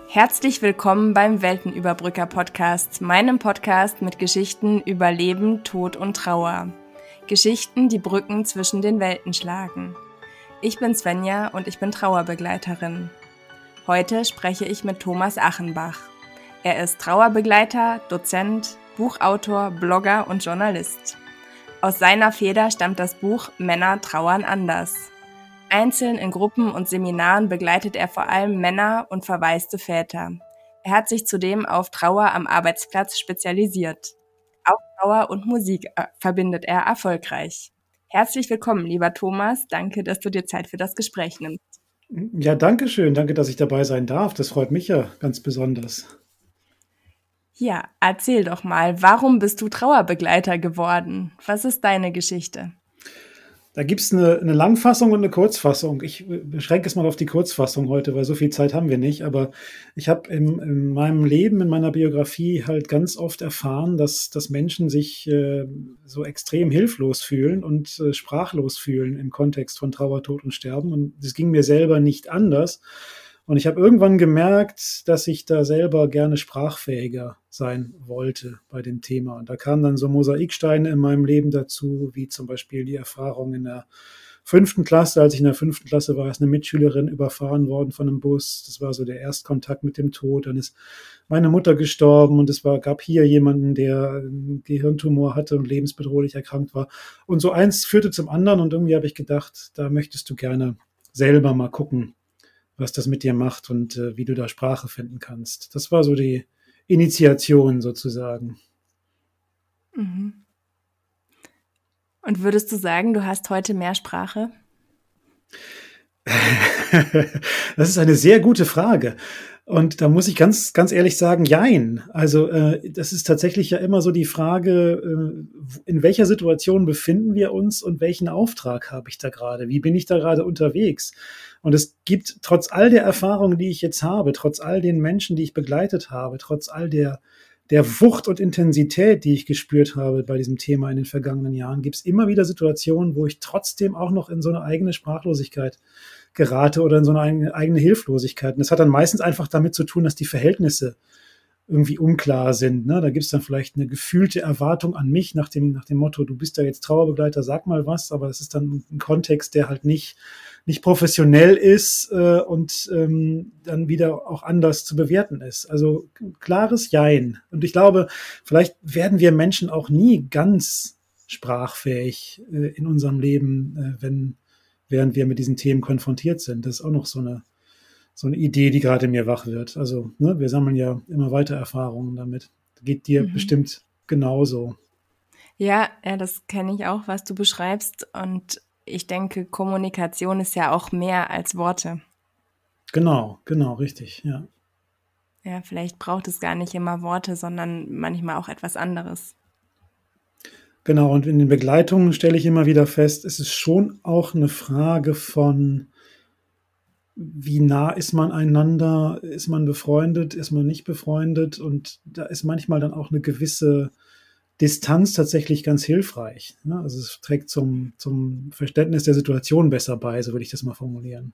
Herzlich willkommen beim Weltenüberbrücker-Podcast, meinem Podcast mit Geschichten über Leben, Tod und Trauer. Geschichten, die Brücken zwischen den Welten schlagen. Ich bin Svenja und ich bin Trauerbegleiterin. Heute spreche ich mit Thomas Achenbach. Er ist Trauerbegleiter, Dozent, Buchautor, Blogger und Journalist. Aus seiner Feder stammt das Buch Männer trauern anders. Einzeln in Gruppen und Seminaren begleitet er vor allem Männer und verwaiste Väter. Er hat sich zudem auf Trauer am Arbeitsplatz spezialisiert. Auch Trauer und Musik verbindet er erfolgreich. Herzlich willkommen, lieber Thomas. Danke, dass du dir Zeit für das Gespräch nimmst. Ja, danke schön. Danke, dass ich dabei sein darf. Das freut mich ja ganz besonders. Ja, erzähl doch mal, warum bist du Trauerbegleiter geworden? Was ist deine Geschichte? Da gibt es eine Langfassung und eine Kurzfassung. Ich beschränke es mal auf die Kurzfassung heute, weil so viel Zeit haben wir nicht. Aber ich habe in meinem Leben, in meiner Biografie halt ganz oft erfahren, dass Menschen sich so extrem hilflos fühlen und sprachlos fühlen im Kontext von Trauer, Tod und Sterben. Und das ging mir selber nicht anders. Und ich habe irgendwann gemerkt, dass ich da selber gerne sprachfähiger sein wollte bei dem Thema. Und da kamen dann so Mosaiksteine in meinem Leben dazu, wie zum Beispiel die Erfahrung in der 5. Klasse. Als ich in der 5. Klasse war, ist eine Mitschülerin überfahren worden von einem Bus. Das war so der Erstkontakt mit dem Tod. Dann ist meine Mutter gestorben und gab hier jemanden, der einen Gehirntumor hatte und lebensbedrohlich erkrankt war. Und so eins führte zum anderen und irgendwie habe ich gedacht, da möchtest du gerne selber mal gucken, was das mit dir macht und wie du da Sprache finden kannst. Das war so die Initiation sozusagen. Mhm. Und würdest du sagen, du hast heute mehr Sprache? Das ist eine sehr gute Frage. Und da muss ich ganz, ganz ehrlich sagen, jein. Also das ist tatsächlich ja immer so die Frage, in welcher Situation befinden wir uns und welchen Auftrag habe ich da gerade? Wie bin ich da gerade unterwegs? Und es gibt trotz all der Erfahrungen, die ich jetzt habe, trotz all den Menschen, die ich begleitet habe, trotz all der Wucht und Intensität, die ich gespürt habe bei diesem Thema in den vergangenen Jahren, gibt es immer wieder Situationen, wo ich trotzdem auch noch in so eine eigene Sprachlosigkeit gerate oder in so eine eigene Hilflosigkeit. Und das hat dann meistens einfach damit zu tun, dass die Verhältnisse irgendwie unklar sind. Ne? Da gibt es dann vielleicht eine gefühlte Erwartung an mich nach dem Motto, du bist ja jetzt Trauerbegleiter, sag mal was, aber es ist dann ein Kontext, der halt nicht professionell ist und dann wieder auch anders zu bewerten ist. Also klares Jein. Und ich glaube, vielleicht werden wir Menschen auch nie ganz sprachfähig in unserem Leben, während wir mit diesen Themen konfrontiert sind. Das ist auch noch so eine Idee, die gerade in mir wach wird. Also wir sammeln ja immer weiter Erfahrungen damit. Geht dir bestimmt genauso. Ja, das kenne ich auch, was du beschreibst. Und ich denke, Kommunikation ist ja auch mehr als Worte. Genau, richtig, ja. Ja, vielleicht braucht es gar nicht immer Worte, sondern manchmal auch etwas anderes. Genau, und in den Begleitungen stelle ich immer wieder fest, es ist schon auch eine Frage von, wie nah ist man einander, ist man befreundet, ist man nicht befreundet, und da ist manchmal dann auch eine gewisse Distanz tatsächlich ganz hilfreich. Ne? Also es trägt zum Verständnis der Situation besser bei, so würde ich das mal formulieren.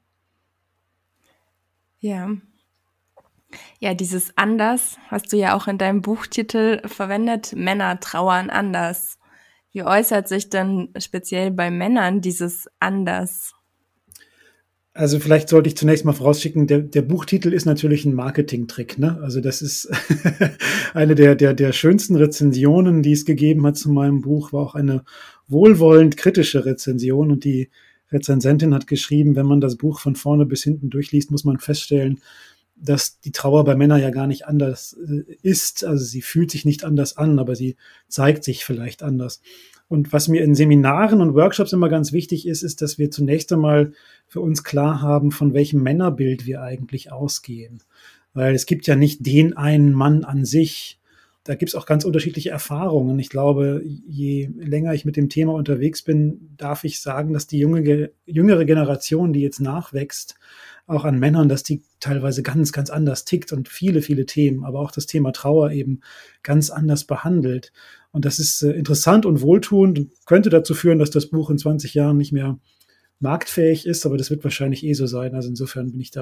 Ja. Ja, dieses anders hast du ja auch in deinem Buchtitel verwendet, Männer trauern anders. Wie äußert sich denn speziell bei Männern dieses anders? Also vielleicht sollte ich zunächst mal vorausschicken, der Buchtitel ist natürlich ein Marketingtrick. Ne? Also das ist eine der schönsten Rezensionen, die es gegeben hat zu meinem Buch, war auch eine wohlwollend kritische Rezension. Und die Rezensentin hat geschrieben, wenn man das Buch von vorne bis hinten durchliest, muss man feststellen, dass die Trauer bei Männern ja gar nicht anders ist. Also sie fühlt sich nicht anders an, aber sie zeigt sich vielleicht anders. Und was mir in Seminaren und Workshops immer ganz wichtig ist, dass wir zunächst einmal für uns klar haben, von welchem Männerbild wir eigentlich ausgehen. Weil es gibt ja nicht den einen Mann an sich. Da gibt es auch ganz unterschiedliche Erfahrungen. Ich glaube, je länger ich mit dem Thema unterwegs bin, darf ich sagen, dass die jüngere Generation, die jetzt nachwächst, auch an Männern, dass die teilweise ganz, ganz anders tickt und viele, viele Themen, aber auch das Thema Trauer eben ganz anders behandelt. Und das ist interessant und wohltuend und könnte dazu führen, dass das Buch in 20 Jahren nicht mehr marktfähig ist, aber das wird wahrscheinlich so sein. Also insofern bin ich da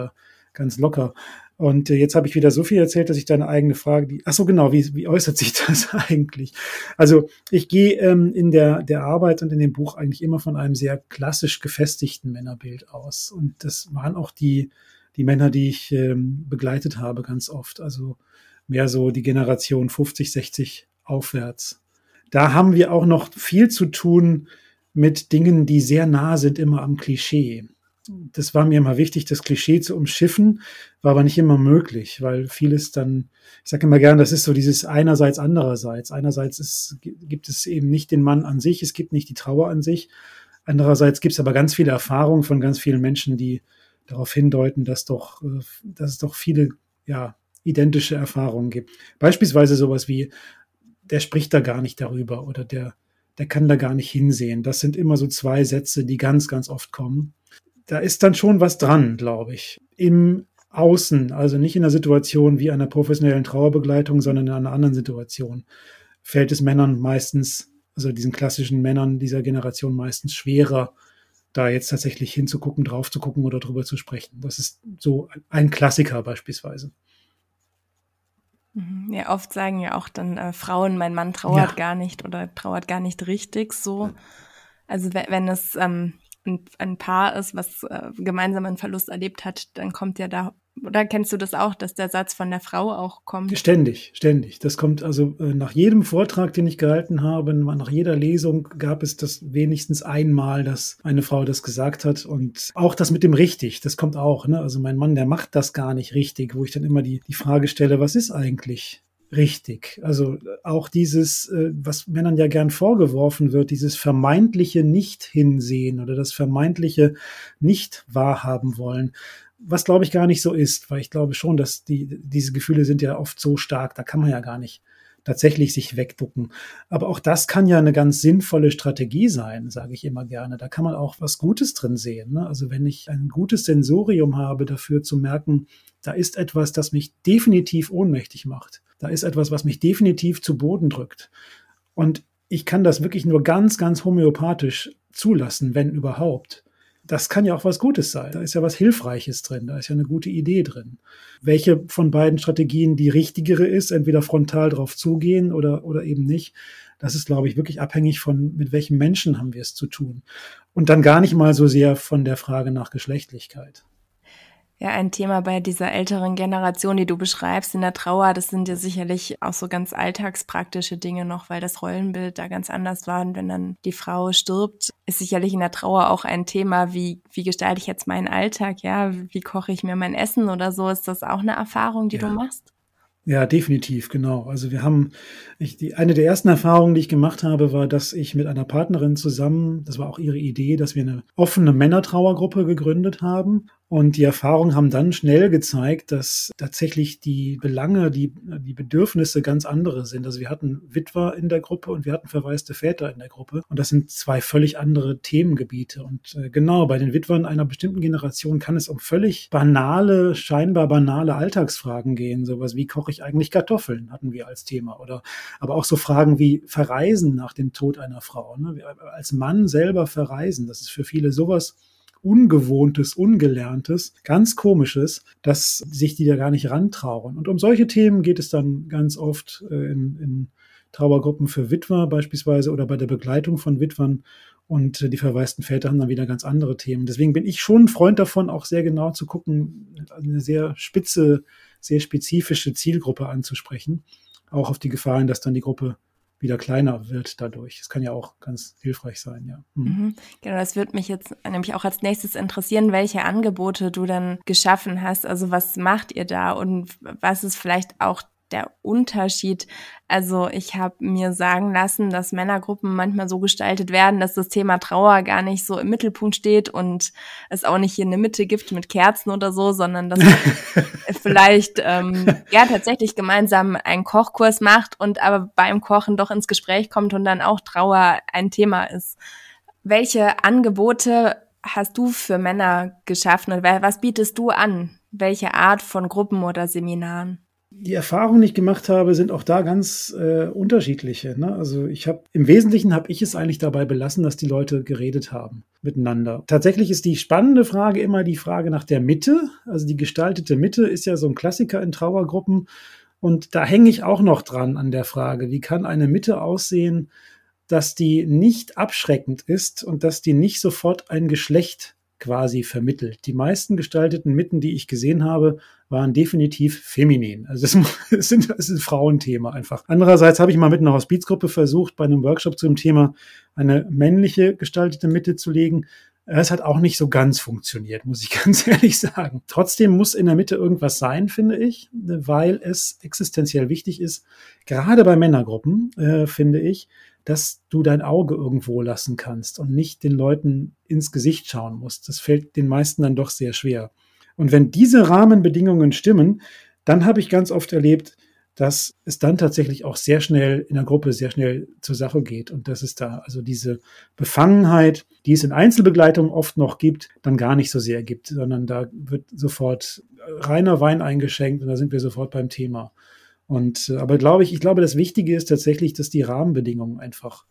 ganz locker. Und jetzt habe ich wieder so viel erzählt, dass ich deine eigene Frage, ach so genau, wie äußert sich das eigentlich? Also ich gehe in der Arbeit und in dem Buch eigentlich immer von einem sehr klassisch gefestigten Männerbild aus. Und das waren auch die Männer, die ich begleitet habe, ganz oft. Also mehr so die Generation 50, 60 aufwärts. Da haben wir auch noch viel zu tun mit Dingen, die sehr nah sind immer am Klischee. Das war mir immer wichtig, das Klischee zu umschiffen, war aber nicht immer möglich, weil vieles dann, ich sage immer gern, das ist so dieses einerseits, andererseits. Einerseits gibt es eben nicht den Mann an sich, es gibt nicht die Trauer an sich. Andererseits gibt es aber ganz viele Erfahrungen von ganz vielen Menschen, die darauf hindeuten, dass es doch viele, ja, identische Erfahrungen gibt. Beispielsweise sowas wie, der spricht da gar nicht darüber oder der kann da gar nicht hinsehen. Das sind immer so 2 Sätze, die ganz, ganz oft kommen. Da ist dann schon was dran, glaube ich. Im Außen, also nicht in einer Situation wie einer professionellen Trauerbegleitung, sondern in einer anderen Situation, fällt es Männern meistens, also diesen klassischen Männern dieser Generation meistens schwerer, da jetzt tatsächlich hinzugucken, drauf zu gucken oder drüber zu sprechen. Das ist so ein Klassiker beispielsweise. Ja, oft sagen ja auch dann Frauen, mein Mann trauert gar nicht oder trauert gar nicht richtig so. Also wenn es ein Paar ist, was gemeinsam einen Verlust erlebt hat, dann kommt ja da, oder kennst du das auch, dass der Satz von der Frau auch kommt? Ständig. Das kommt also nach jedem Vortrag, den ich gehalten habe, nach jeder Lesung gab es das wenigstens einmal, dass eine Frau das gesagt hat. Und auch das mit dem richtig, das kommt auch. Ne? Also mein Mann, der macht das gar nicht richtig, wo ich dann immer die Frage stelle, was ist eigentlich richtig? Also auch dieses, was Männern ja gern vorgeworfen wird, dieses vermeintliche Nicht-Hinsehen oder das vermeintliche Nicht-Wahrhaben wollen. Was, glaube ich, gar nicht so ist, weil ich glaube schon, dass diese Gefühle sind ja oft so stark, da kann man ja gar nicht tatsächlich sich wegducken. Aber auch das kann ja eine ganz sinnvolle Strategie sein, sage ich immer gerne. Da kann man auch was Gutes drin sehen. Ne? Also wenn ich ein gutes Sensorium habe, dafür zu merken, da ist etwas, das mich definitiv ohnmächtig macht. Da ist etwas, was mich definitiv zu Boden drückt. Und ich kann das wirklich nur ganz, ganz homöopathisch zulassen, wenn überhaupt. Das kann ja auch was Gutes sein. Da ist ja was Hilfreiches drin. Da ist ja eine gute Idee drin. Welche von beiden Strategien die richtigere ist, entweder frontal drauf zugehen oder eben nicht, das ist, glaube ich, wirklich abhängig von, mit welchem Menschen haben wir es zu tun. Und dann gar nicht mal so sehr von der Frage nach Geschlechtlichkeit. Ja, ein Thema bei dieser älteren Generation, die du beschreibst in der Trauer, das sind ja sicherlich auch so ganz alltagspraktische Dinge noch, weil das Rollenbild da ganz anders war. Und wenn dann die Frau stirbt, ist sicherlich in der Trauer auch ein Thema, wie gestalte ich jetzt meinen Alltag, ja, wie koche ich mir mein Essen oder so. Ist das auch eine Erfahrung, die du machst? Ja, definitiv, genau. Also eine der ersten Erfahrungen, die ich gemacht habe, war, dass ich mit einer Partnerin zusammen, das war auch ihre Idee, dass wir eine offene Männertrauergruppe gegründet haben. Und die Erfahrungen haben dann schnell gezeigt, dass tatsächlich die Belange, die Bedürfnisse ganz andere sind. Also wir hatten Witwer in der Gruppe und wir hatten verwaiste Väter in der Gruppe. Und das sind 2 völlig andere Themengebiete. Und genau, bei den Witwern einer bestimmten Generation kann es um völlig scheinbar banale Alltagsfragen gehen. Sowas wie, koche ich eigentlich Kartoffeln, hatten wir als Thema. Aber auch so Fragen wie Verreisen nach dem Tod einer Frau. Ne? Als Mann selber verreisen, das ist für viele sowas Ungewohntes, Ungelerntes, ganz Komisches, dass sich die da gar nicht rantrauen. Und um solche Themen geht es dann ganz oft in Trauergruppen für Witwer beispielsweise oder bei der Begleitung von Witwern. Und die verwaisten Väter haben dann wieder ganz andere Themen. Deswegen bin ich schon ein Freund davon, auch sehr genau zu gucken, eine sehr spezifische Zielgruppe anzusprechen. Auch auf die Gefahren, dass dann die Gruppe wieder kleiner wird dadurch. Das kann ja auch ganz hilfreich sein, ja. Genau, das würde mich jetzt nämlich auch als nächstes interessieren, welche Angebote du dann geschaffen hast. Also was macht ihr da und was ist vielleicht auch der Unterschied? Also ich habe mir sagen lassen, dass Männergruppen manchmal so gestaltet werden, dass das Thema Trauer gar nicht so im Mittelpunkt steht und es auch nicht hier eine Mitte gibt mit Kerzen oder so, sondern dass man vielleicht tatsächlich gemeinsam einen Kochkurs macht und aber beim Kochen doch ins Gespräch kommt und dann auch Trauer ein Thema ist. Welche Angebote hast du für Männer geschaffen und was bietest du an? Welche Art von Gruppen oder Seminaren? die Erfahrungen, die ich gemacht habe, sind auch da ganz unterschiedliche. Ne? Also im Wesentlichen habe ich es eigentlich dabei belassen, dass die Leute geredet haben miteinander. Tatsächlich ist die spannende Frage immer die Frage nach der Mitte. Also die gestaltete Mitte ist ja so ein Klassiker in Trauergruppen. Und da hänge ich auch noch dran an der Frage, wie kann eine Mitte aussehen, dass die nicht abschreckend ist und dass die nicht sofort ein Geschlecht quasi vermittelt. Die meisten gestalteten Mitten, die ich gesehen habe, waren definitiv feminin. Also es ist ein Frauenthema einfach. Andererseits habe ich mal mit einer Hospizgruppe versucht, bei einem Workshop zum Thema eine männliche gestaltete Mitte zu legen. Es hat auch nicht so ganz funktioniert, muss ich ganz ehrlich sagen. Trotzdem muss in der Mitte irgendwas sein, finde ich, weil es existenziell wichtig ist, gerade bei Männergruppen, finde ich, dass du dein Auge irgendwo lassen kannst und nicht den Leuten ins Gesicht schauen musst. Das fällt den meisten dann doch sehr schwer. Und wenn diese Rahmenbedingungen stimmen, dann habe ich ganz oft erlebt, dass es dann tatsächlich auch sehr schnell in der Gruppe sehr schnell zur Sache geht und dass es da also diese Befangenheit, die es in Einzelbegleitung oft noch gibt, dann gar nicht so sehr gibt, sondern da wird sofort reiner Wein eingeschenkt und da sind wir sofort beim Thema. Aber ich glaube, das Wichtige ist tatsächlich, dass die Rahmenbedingungen einfach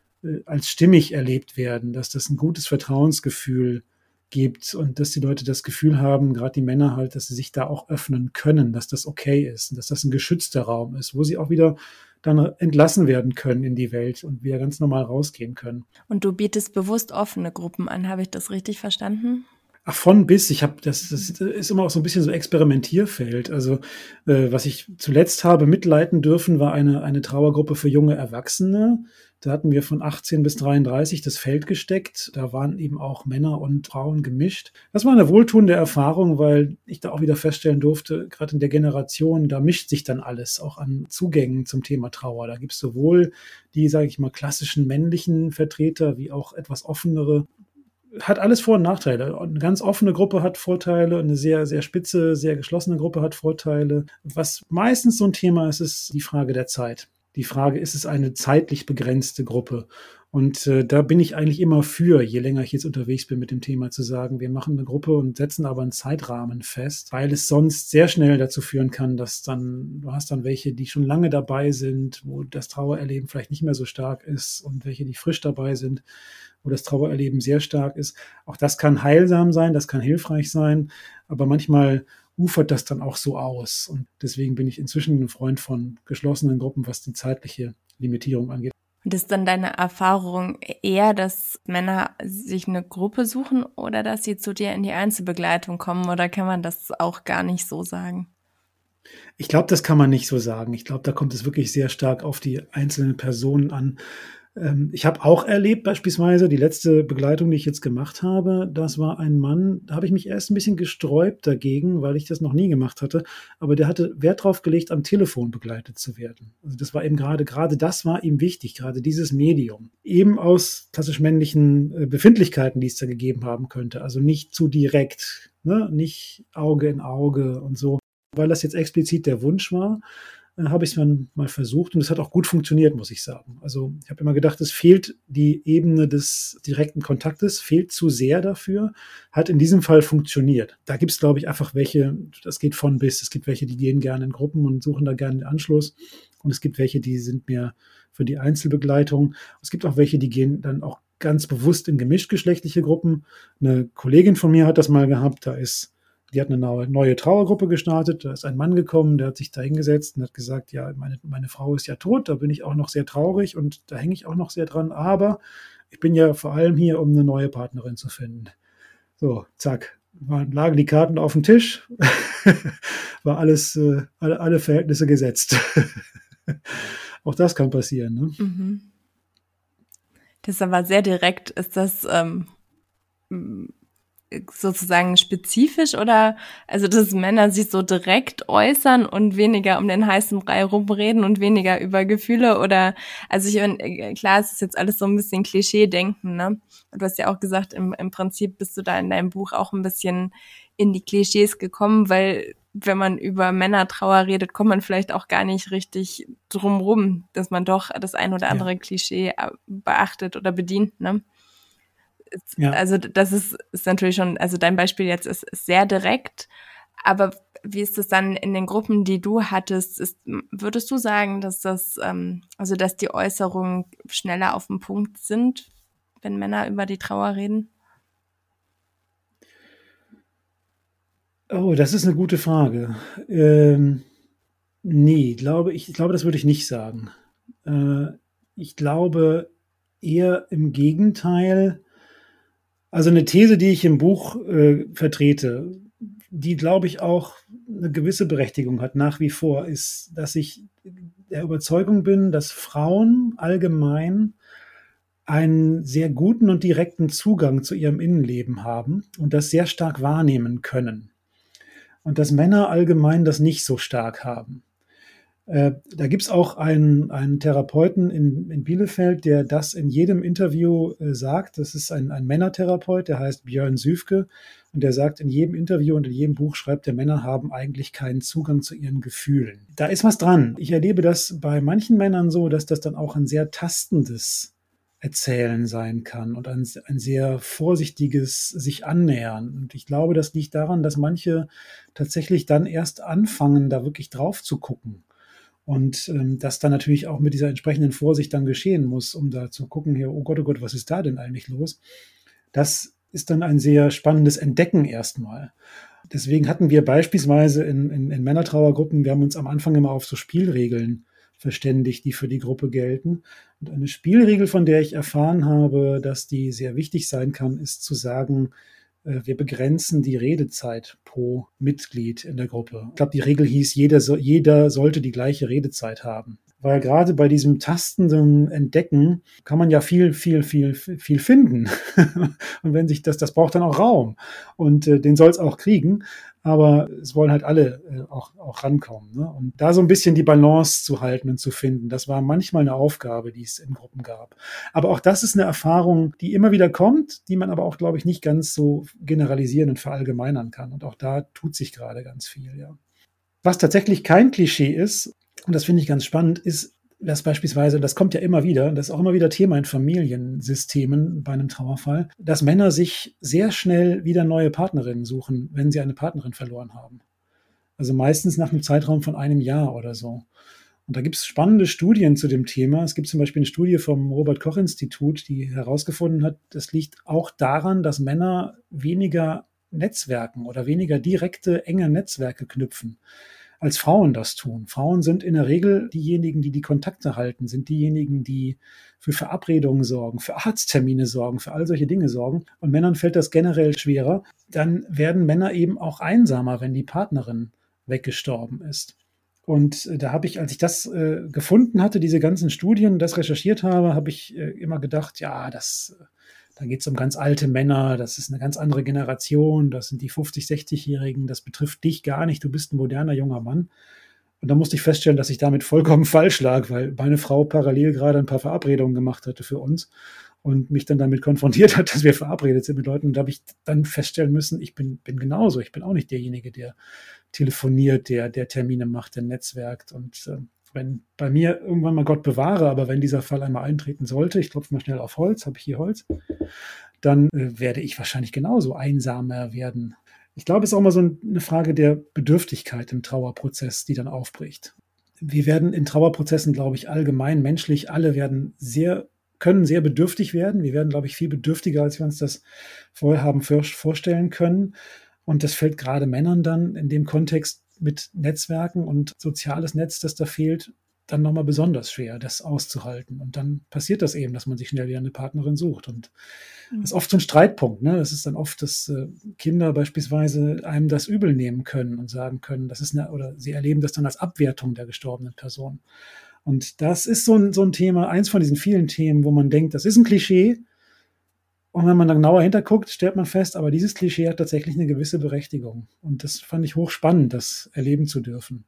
als stimmig erlebt werden, dass das ein gutes Vertrauensgefühl gibt und dass die Leute das Gefühl haben, gerade die Männer halt, dass sie sich da auch öffnen können, dass das okay ist und dass das ein geschützter Raum ist, wo sie auch wieder dann entlassen werden können in die Welt und wieder ganz normal rausgehen können. Und du bietest bewusst offene Gruppen an, habe ich das richtig verstanden? Ach, von bis. Das ist immer auch so ein bisschen so Experimentierfeld. Also, was ich zuletzt habe mitleiten dürfen, war eine Trauergruppe für junge Erwachsene. Da hatten wir von 18 bis 33 das Feld gesteckt. Da waren eben auch Männer und Frauen gemischt. Das war eine wohltuende Erfahrung, weil ich da auch wieder feststellen durfte, gerade in der Generation, da mischt sich dann alles, auch an Zugängen zum Thema Trauer. Da gibt es sowohl die, sage ich mal, klassischen männlichen Vertreter, wie auch etwas offenere. Hat alles Vor- und Nachteile. Eine ganz offene Gruppe hat Vorteile, eine sehr, sehr spitze, sehr geschlossene Gruppe hat Vorteile. Was meistens so ein Thema ist, ist die Frage der Zeit. Die Frage, ist es eine zeitlich begrenzte Gruppe? Und da bin ich eigentlich immer für, je länger ich jetzt unterwegs bin mit dem Thema, zu sagen, wir machen eine Gruppe und setzen aber einen Zeitrahmen fest, weil es sonst sehr schnell dazu führen kann, dass du hast dann welche, die schon lange dabei sind, wo das Trauererleben vielleicht nicht mehr so stark ist und welche, die frisch dabei sind, wo das Trauererleben sehr stark ist. Auch das kann heilsam sein, das kann hilfreich sein, aber manchmal ufert das dann auch so aus. Und deswegen bin ich inzwischen ein Freund von geschlossenen Gruppen, was die zeitliche Limitierung angeht. Und ist dann deine Erfahrung eher, dass Männer sich eine Gruppe suchen oder dass sie zu dir in die Einzelbegleitung kommen? Oder kann man das auch gar nicht so sagen? Ich glaube, das kann man nicht so sagen. Ich glaube, da kommt es wirklich sehr stark auf die einzelnen Personen an. Ich habe auch erlebt, beispielsweise die letzte Begleitung, die ich jetzt gemacht habe, das war ein Mann, da habe ich mich erst ein bisschen gesträubt dagegen, weil ich das noch nie gemacht hatte, aber der hatte Wert drauf gelegt, am Telefon begleitet zu werden. Also das war eben gerade das war ihm wichtig, gerade dieses Medium. Eben aus klassisch männlichen Befindlichkeiten, die es da gegeben haben könnte. Also nicht zu direkt, ne? Nicht Auge in Auge und so. Weil das jetzt explizit der Wunsch war, habe ich es dann mal versucht und es hat auch gut funktioniert, muss ich sagen. Also ich habe immer gedacht, es fehlt die Ebene des direkten Kontaktes, fehlt zu sehr dafür, hat in diesem Fall funktioniert. Da gibt es, glaube ich, einfach welche, das geht von bis. Es gibt welche, die gehen gerne in Gruppen und suchen da gerne den Anschluss und es gibt welche, die sind mehr für die Einzelbegleitung. Es gibt auch welche, die gehen dann auch ganz bewusst in gemischtgeschlechtliche Gruppen. Eine Kollegin von mir hat das mal gehabt, die hat eine neue Trauergruppe gestartet. Da ist ein Mann gekommen, der hat sich da hingesetzt und hat gesagt, ja, meine Frau ist ja tot, da bin ich auch noch sehr traurig und da hänge ich auch noch sehr dran, aber ich bin ja vor allem hier, um eine neue Partnerin zu finden. So, zack, lagen die Karten auf dem Tisch, war alles, alle Verhältnisse gesetzt. Auch das kann passieren, ne? Mhm. Das ist aber sehr direkt. Ist das sozusagen spezifisch oder also dass Männer sich so direkt äußern und weniger um den heißen Brei rumreden und weniger über Gefühle oder also klar, es ist jetzt alles so ein bisschen Klischee-Denken, ne? Und du hast ja auch gesagt, im Prinzip bist du da in deinem Buch auch ein bisschen in die Klischees gekommen, weil wenn man über Männertrauer redet, kommt man vielleicht auch gar nicht richtig drum rum, dass man doch das ein oder andere Klischee beachtet oder bedient, ne? Ja. Also das ist natürlich schon, also dein Beispiel jetzt ist sehr direkt, Aber wie ist es dann in den Gruppen, die du hattest? Würdest du sagen, dass dass die Äußerungen schneller auf den Punkt sind, wenn Männer über die Trauer reden? Oh, das ist eine gute Frage. Ne, ich glaube, das würde ich nicht sagen. Äh, Ich glaube eher im Gegenteil. Also eine These, die ich im Buch vertrete, die, glaube ich, auch eine gewisse Berechtigung hat nach wie vor, ist, dass ich der Überzeugung bin, dass Frauen allgemein einen sehr guten und direkten Zugang zu ihrem Innenleben haben und das sehr stark wahrnehmen können. Und dass Männer allgemein das nicht so stark haben. Da gibt's auch einen Therapeuten in Bielefeld, der das in jedem Interview sagt. Das ist ein Männertherapeut, der heißt Björn Süfke. Und der sagt in jedem Interview und in jedem Buch schreibt, der Männer haben eigentlich keinen Zugang zu ihren Gefühlen. Da ist was dran. Ich erlebe das bei manchen Männern so, dass das dann auch ein sehr tastendes Erzählen sein kann und ein sehr vorsichtiges sich annähern. Und ich glaube, das liegt daran, dass manche tatsächlich dann erst anfangen, da wirklich drauf zu gucken. Und das dann natürlich auch mit dieser entsprechenden Vorsicht dann geschehen muss, um da zu gucken, hier, oh Gott, was ist da denn eigentlich los? Das ist dann ein sehr spannendes Entdecken erstmal. Deswegen hatten wir beispielsweise in Männertrauergruppen, wir haben uns am Anfang immer auf so Spielregeln verständigt, die für die Gruppe gelten. Und eine Spielregel, von der ich erfahren habe, dass die sehr wichtig sein kann, ist zu sagen, wir begrenzen die Redezeit pro Mitglied in der Gruppe. Ich glaube, die Regel hieß, jeder sollte die gleiche Redezeit haben. Weil gerade bei diesem tastenden Entdecken kann man ja viel finden. Und wenn sich das braucht dann auch Raum. Und den soll es auch kriegen. Aber es wollen halt alle auch rankommen. Ne? Und da so ein bisschen die Balance zu halten und zu finden, das war manchmal eine Aufgabe, die es in Gruppen gab. Aber auch das ist eine Erfahrung, die immer wieder kommt, die man aber auch, glaube ich, nicht ganz so generalisieren und verallgemeinern kann. Und auch da tut sich gerade ganz viel, ja. Was tatsächlich kein Klischee ist, und das finde ich ganz spannend, ist, dass beispielsweise, das kommt ja immer wieder, das ist auch immer wieder Thema in Familiensystemen bei einem Trauerfall, dass Männer sich sehr schnell wieder neue Partnerinnen suchen, wenn sie eine Partnerin verloren haben. Also meistens nach einem Zeitraum von einem Jahr oder so. Und da gibt es spannende Studien zu dem Thema. Es gibt zum Beispiel eine Studie vom Robert-Koch-Institut, die herausgefunden hat, das liegt auch daran, dass Männer weniger Netzwerken oder weniger direkte, enge Netzwerke knüpfen, als Frauen das tun. Frauen sind in der Regel diejenigen, die die Kontakte halten, sind diejenigen, die für Verabredungen sorgen, für Arzttermine sorgen, für all solche Dinge sorgen. Und Männern fällt das generell schwerer. Dann werden Männer eben auch einsamer, wenn die Partnerin weggestorben ist. Und da habe ich, als ich das gefunden hatte, diese ganzen Studien, das recherchiert habe, habe ich immer gedacht, ja, da geht es um ganz alte Männer, das ist eine ganz andere Generation, das sind die 50-, 60-Jährigen, das betrifft dich gar nicht, du bist ein moderner junger Mann. Und da musste ich feststellen, dass ich damit vollkommen falsch lag, weil meine Frau parallel gerade ein paar Verabredungen gemacht hatte für uns und mich dann damit konfrontiert hat, dass wir verabredet sind mit Leuten. Und da habe ich dann feststellen müssen, ich bin genauso, ich bin auch nicht derjenige, der telefoniert, der Termine macht, der netzwerkt. Und wenn bei mir irgendwann mal Gott bewahre, aber wenn dieser Fall einmal eintreten sollte, ich klopfe mal schnell auf Holz, habe ich hier Holz, dann werde ich wahrscheinlich genauso einsamer werden. Ich glaube, es ist auch mal so eine Frage der Bedürftigkeit im Trauerprozess, die dann aufbricht. Wir werden in Trauerprozessen, glaube ich, allgemein menschlich, alle können sehr bedürftig werden. Wir werden, glaube ich, viel bedürftiger, als wir uns das vorher haben vorstellen können. Und das fällt gerade Männern dann in dem Kontext mit Netzwerken und soziales Netz, das da fehlt, dann nochmal besonders schwer, das auszuhalten. Und dann passiert das eben, dass man sich schnell wieder eine Partnerin sucht. Und das ist oft so ein Streitpunkt. Ne? Das ist dann oft, dass Kinder beispielsweise einem das übel nehmen können und sagen können, oder sie erleben das dann als Abwertung der gestorbenen Person. Und das ist so ein Thema, eins von diesen vielen Themen, wo man denkt, das ist ein Klischee. Und wenn man dann genauer hinterguckt, stellt man fest, aber dieses Klischee hat tatsächlich eine gewisse Berechtigung. Und das fand ich hochspannend, das erleben zu dürfen.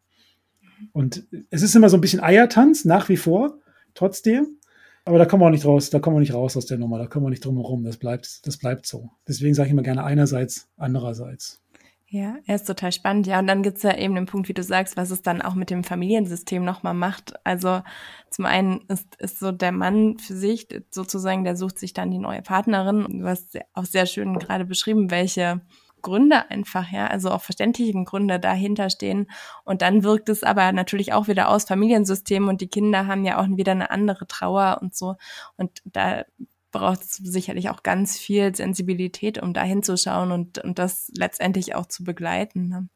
Und es ist immer so ein bisschen Eiertanz, nach wie vor, trotzdem. Aber da kommen wir auch nicht raus, aus der Nummer, da kommen wir nicht drum herum. Das bleibt so. Deswegen sage ich immer gerne einerseits, andererseits. Ja, er ist total spannend. Ja, und dann gibt's ja eben den Punkt, wie du sagst, was es dann auch mit dem Familiensystem nochmal macht. Also zum einen ist so der Mann für sich sozusagen, der sucht sich dann die neue Partnerin. Du hast auch sehr schön gerade beschrieben, welche Gründe einfach, ja, also auch verständliche Gründe dahinter stehen. Und dann wirkt es aber natürlich auch wieder aus Familiensystem und die Kinder haben ja auch wieder eine andere Trauer und so. Und da braucht es sicherlich auch ganz viel Sensibilität, um da hinzuschauen und das letztendlich auch zu begleiten. Ne?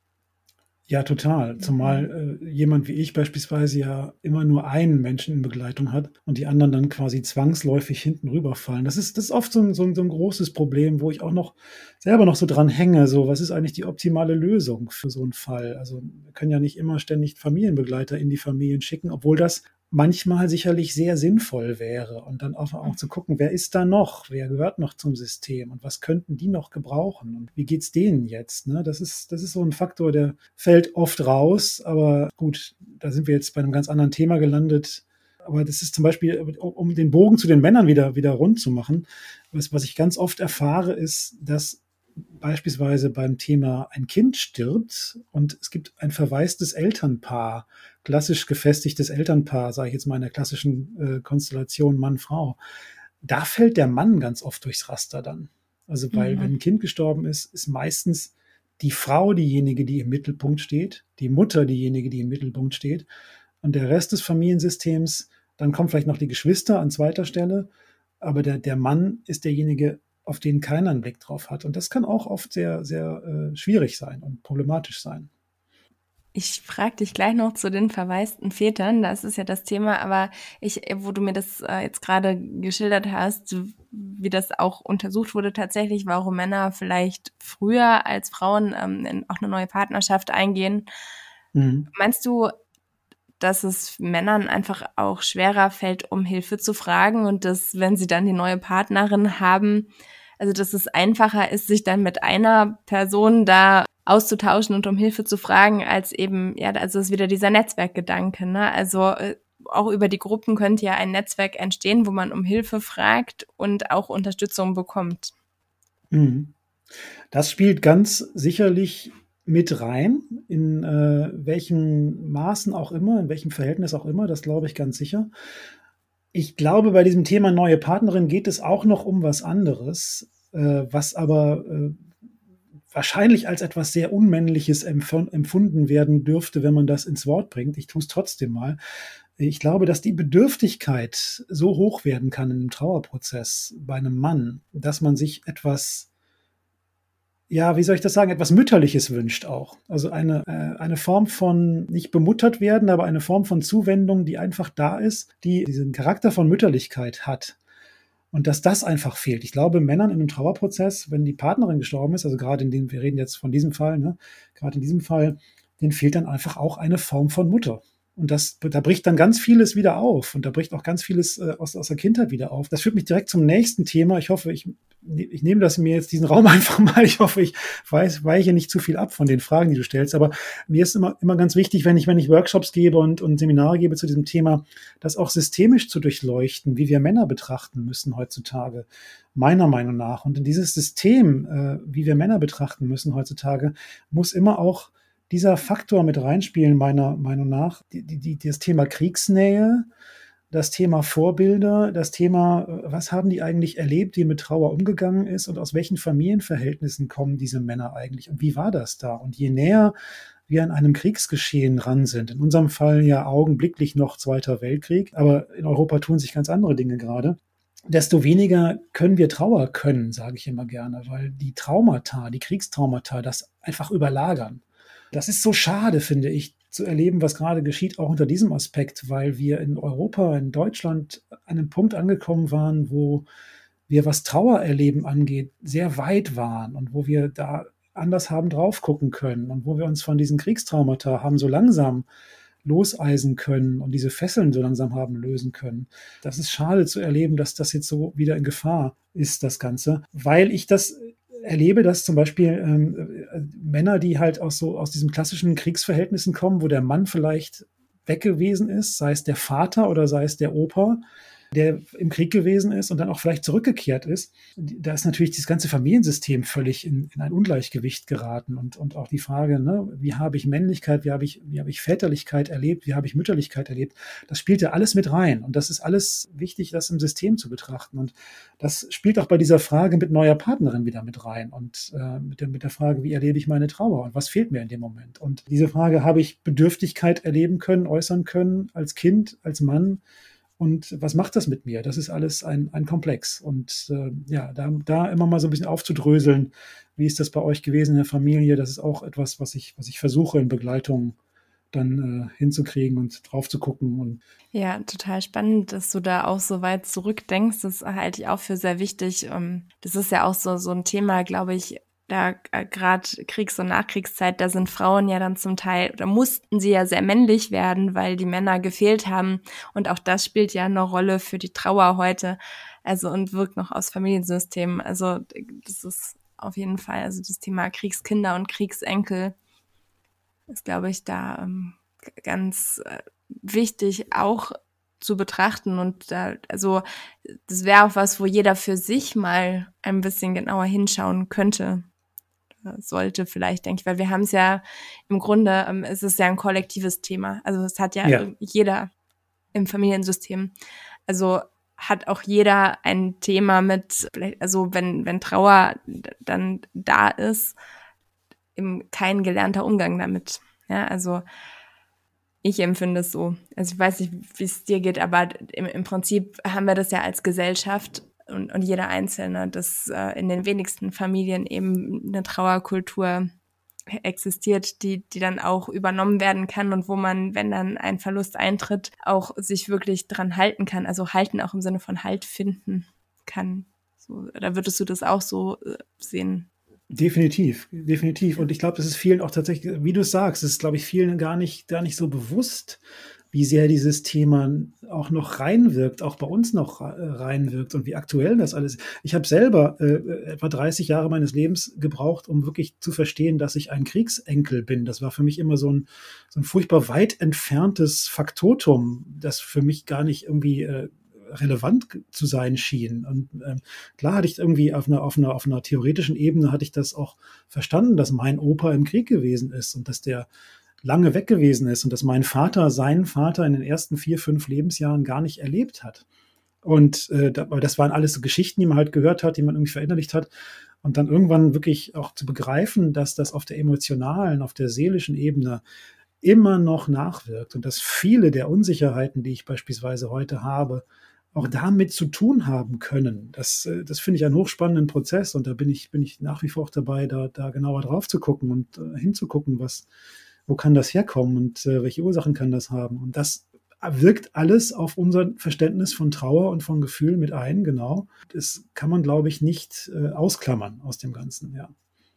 Ja, total. Zumal jemand wie ich beispielsweise ja immer nur einen Menschen in Begleitung hat und die anderen dann quasi zwangsläufig hinten rüberfallen. Das ist oft so ein großes Problem, wo ich auch noch selber noch so dran hänge. So, was ist eigentlich die optimale Lösung für so einen Fall? Also wir können ja nicht immer ständig Familienbegleiter in die Familien schicken, obwohl das manchmal sicherlich sehr sinnvoll wäre. Und dann auch zu gucken, wer ist da noch? Wer gehört noch zum System? Und was könnten die noch gebrauchen? Und wie geht's denen jetzt? Ne? Das ist so ein Faktor, der fällt oft raus. Aber gut, da sind wir jetzt bei einem ganz anderen Thema gelandet. Aber das ist zum Beispiel, um den Bogen zu den Männern wieder rund zu machen, was ich ganz oft erfahre, ist, dass beispielsweise beim Thema ein Kind stirbt und es gibt ein verwaistes Elternpaar, klassisch gefestigtes Elternpaar, sage ich jetzt mal in der klassischen Konstellation Mann-Frau, da fällt der Mann ganz oft durchs Raster dann. Also weil wenn ein Kind gestorben ist meistens die Frau diejenige, die im Mittelpunkt steht, die Mutter diejenige, die im Mittelpunkt steht und der Rest des Familiensystems, dann kommen vielleicht noch die Geschwister an zweiter Stelle, aber der Mann ist derjenige, auf den keiner einen Blick drauf hat. Und das kann auch oft sehr, sehr schwierig sein und problematisch sein. Ich frage dich gleich noch zu den verwaisten Vätern, das ist ja das Thema, aber wo du mir das jetzt gerade geschildert hast, wie das auch untersucht wurde tatsächlich, warum Männer vielleicht früher als Frauen auch eine neue Partnerschaft eingehen. Meinst du, dass es Männern einfach auch schwerer fällt, um Hilfe zu fragen und dass, wenn sie dann die neue Partnerin haben, also dass es einfacher ist, sich dann mit einer Person da auszutauschen und um Hilfe zu fragen, als eben, ja, also ist wieder dieser Netzwerkgedanke, ne? Also auch über die Gruppen könnte ja ein Netzwerk entstehen, wo man um Hilfe fragt und auch Unterstützung bekommt. Das spielt ganz sicherlich mit rein, in welchen Maßen auch immer, in welchem Verhältnis auch immer, das glaube ich ganz sicher. Ich glaube, bei diesem Thema neue Partnerin geht es auch noch um was anderes, was aber wahrscheinlich als etwas sehr Unmännliches empfunden werden dürfte, wenn man das ins Wort bringt. Ich tue es trotzdem mal. Ich glaube, dass die Bedürftigkeit so hoch werden kann in einem Trauerprozess bei einem Mann, dass man sich etwas, ja, wie soll ich das sagen, etwas Mütterliches wünscht auch. Also eine Form von, nicht bemuttert werden, aber eine Form von Zuwendung, die einfach da ist, die diesen Charakter von Mütterlichkeit hat. Und dass das einfach fehlt. Ich glaube, Männern in einem Trauerprozess, wenn die Partnerin gestorben ist, also gerade in dem, wir reden jetzt von diesem Fall, ne, gerade in diesem Fall, denen fehlt dann einfach auch eine Form von Mutter. Und da bricht dann ganz vieles wieder auf. Und da bricht auch ganz vieles aus der Kindheit wieder auf. Das führt mich direkt zum nächsten Thema. Ich hoffe, ich nehme das mir jetzt diesen Raum einfach mal. Ich hoffe, ich weiche nicht zu viel ab von den Fragen, die du stellst. Aber mir ist immer ganz wichtig, wenn ich Workshops gebe und Seminare gebe zu diesem Thema, das auch systemisch zu durchleuchten, wie wir Männer betrachten müssen heutzutage, meiner Meinung nach. Und in dieses System, wie wir Männer betrachten müssen heutzutage, muss immer auch dieser Faktor mit reinspielen, meiner Meinung nach, das Thema Kriegsnähe, das Thema Vorbilder, das Thema, was haben die eigentlich erlebt, wie mit Trauer umgegangen ist und aus welchen Familienverhältnissen kommen diese Männer eigentlich und wie war das da? Und je näher wir an einem Kriegsgeschehen ran sind, in unserem Fall ja augenblicklich noch Zweiter Weltkrieg, aber in Europa tun sich ganz andere Dinge gerade, desto weniger können wir Trauer können, sage ich immer gerne, weil die Traumata, die Kriegstraumata, das einfach überlagern. Das ist so schade, finde ich, zu erleben, was gerade geschieht, auch unter diesem Aspekt, weil wir in Europa, in Deutschland an einem Punkt angekommen waren, wo wir, was Trauererleben angeht, sehr weit waren und wo wir da anders haben drauf gucken können und wo wir uns von diesen Kriegstraumata haben so langsam loseisen können und diese Fesseln so langsam haben lösen können. Das ist schade zu erleben, dass das jetzt so wieder in Gefahr ist, das Ganze, weil ich das erlebe, dass zum Beispiel Männer, die halt aus diesen klassischen Kriegsverhältnissen kommen, wo der Mann vielleicht weg gewesen ist, sei es der Vater oder sei es der Opa, der im Krieg gewesen ist und dann auch vielleicht zurückgekehrt ist, da ist natürlich das ganze Familiensystem völlig in ein Ungleichgewicht geraten. Und auch die Frage, ne, wie habe ich Männlichkeit, wie habe ich Väterlichkeit erlebt, wie habe ich Mütterlichkeit erlebt, das spielt ja alles mit rein. Und das ist alles wichtig, das im System zu betrachten. Und das spielt auch bei dieser Frage mit neuer Partnerin wieder mit rein. Und mit der Frage, wie erlebe ich meine Trauer und was fehlt mir in dem Moment? Und diese Frage, habe ich Bedürftigkeit erleben können, äußern können, als Kind, als Mann? Und was macht das mit mir? Das ist alles ein Komplex. Und da immer mal so ein bisschen aufzudröseln, wie ist das bei euch gewesen in der Familie? Das ist auch etwas, was ich versuche in Begleitung dann hinzukriegen und drauf zu gucken. Und ja, total spannend, dass du da auch so weit zurückdenkst. Das halte ich auch für sehr wichtig. Das ist ja auch so ein Thema, glaube ich, da gerade Kriegs- und Nachkriegszeit, da sind Frauen ja dann zum Teil, oder mussten sie ja sehr männlich werden, weil die Männer gefehlt haben. Und auch das spielt ja eine Rolle für die Trauer heute. Also und wirkt noch aus Familiensystemen. Also das ist auf jeden Fall, also das Thema Kriegskinder und Kriegsenkel ist, glaube ich, da ganz wichtig auch zu betrachten. Und also das wäre auch was, wo jeder für sich mal ein bisschen genauer hinschauen könnte. Sollte vielleicht, denke ich, weil wir haben es ja im Grunde, es ist ja ein kollektives Thema. Also es hat ja jeder im Familiensystem. Also hat auch jeder ein Thema mit, also wenn Trauer dann da ist, kein gelernter Umgang damit. Ja, also ich empfinde es so. Also ich weiß nicht, wie es dir geht, aber im Prinzip haben wir das ja als Gesellschaft und jeder Einzelne, dass in den wenigsten Familien eben eine Trauerkultur existiert, die dann auch übernommen werden kann und wo man, wenn dann ein Verlust eintritt, auch sich wirklich dran halten kann. Also halten auch im Sinne von Halt finden kann. So, oder würdest du das auch so sehen? Definitiv. Und ich glaube, das ist vielen auch tatsächlich, wie du es sagst, es ist, glaube ich, vielen gar nicht so bewusst, wie sehr dieses Thema auch noch reinwirkt, auch bei uns noch reinwirkt und wie aktuell das alles ist. Ich habe selber etwa 30 Jahre meines Lebens gebraucht, um wirklich zu verstehen, dass ich ein Kriegsenkel bin. Das war für mich immer so ein furchtbar weit entferntes Faktotum, das für mich gar nicht irgendwie relevant zu sein schien. Und klar hatte ich irgendwie auf einer theoretischen Ebene hatte ich das auch verstanden, dass mein Opa im Krieg gewesen ist und dass der lange weg gewesen ist und dass mein Vater seinen Vater in den ersten 4, 5 Lebensjahren gar nicht erlebt hat. Und das waren alles so Geschichten, die man halt gehört hat, die man irgendwie verinnerlicht hat. Und dann irgendwann wirklich auch zu begreifen, dass das auf der emotionalen, auf der seelischen Ebene immer noch nachwirkt und dass viele der Unsicherheiten, die ich beispielsweise heute habe, auch damit zu tun haben können. Das finde ich einen hochspannenden Prozess und da bin ich nach wie vor auch dabei, da genauer drauf zu gucken und hinzugucken, wo kann das herkommen und welche Ursachen kann das haben. Und das wirkt alles auf unser Verständnis von Trauer und von Gefühl mit ein, genau. Das kann man, glaube ich, nicht ausklammern aus dem Ganzen, ja.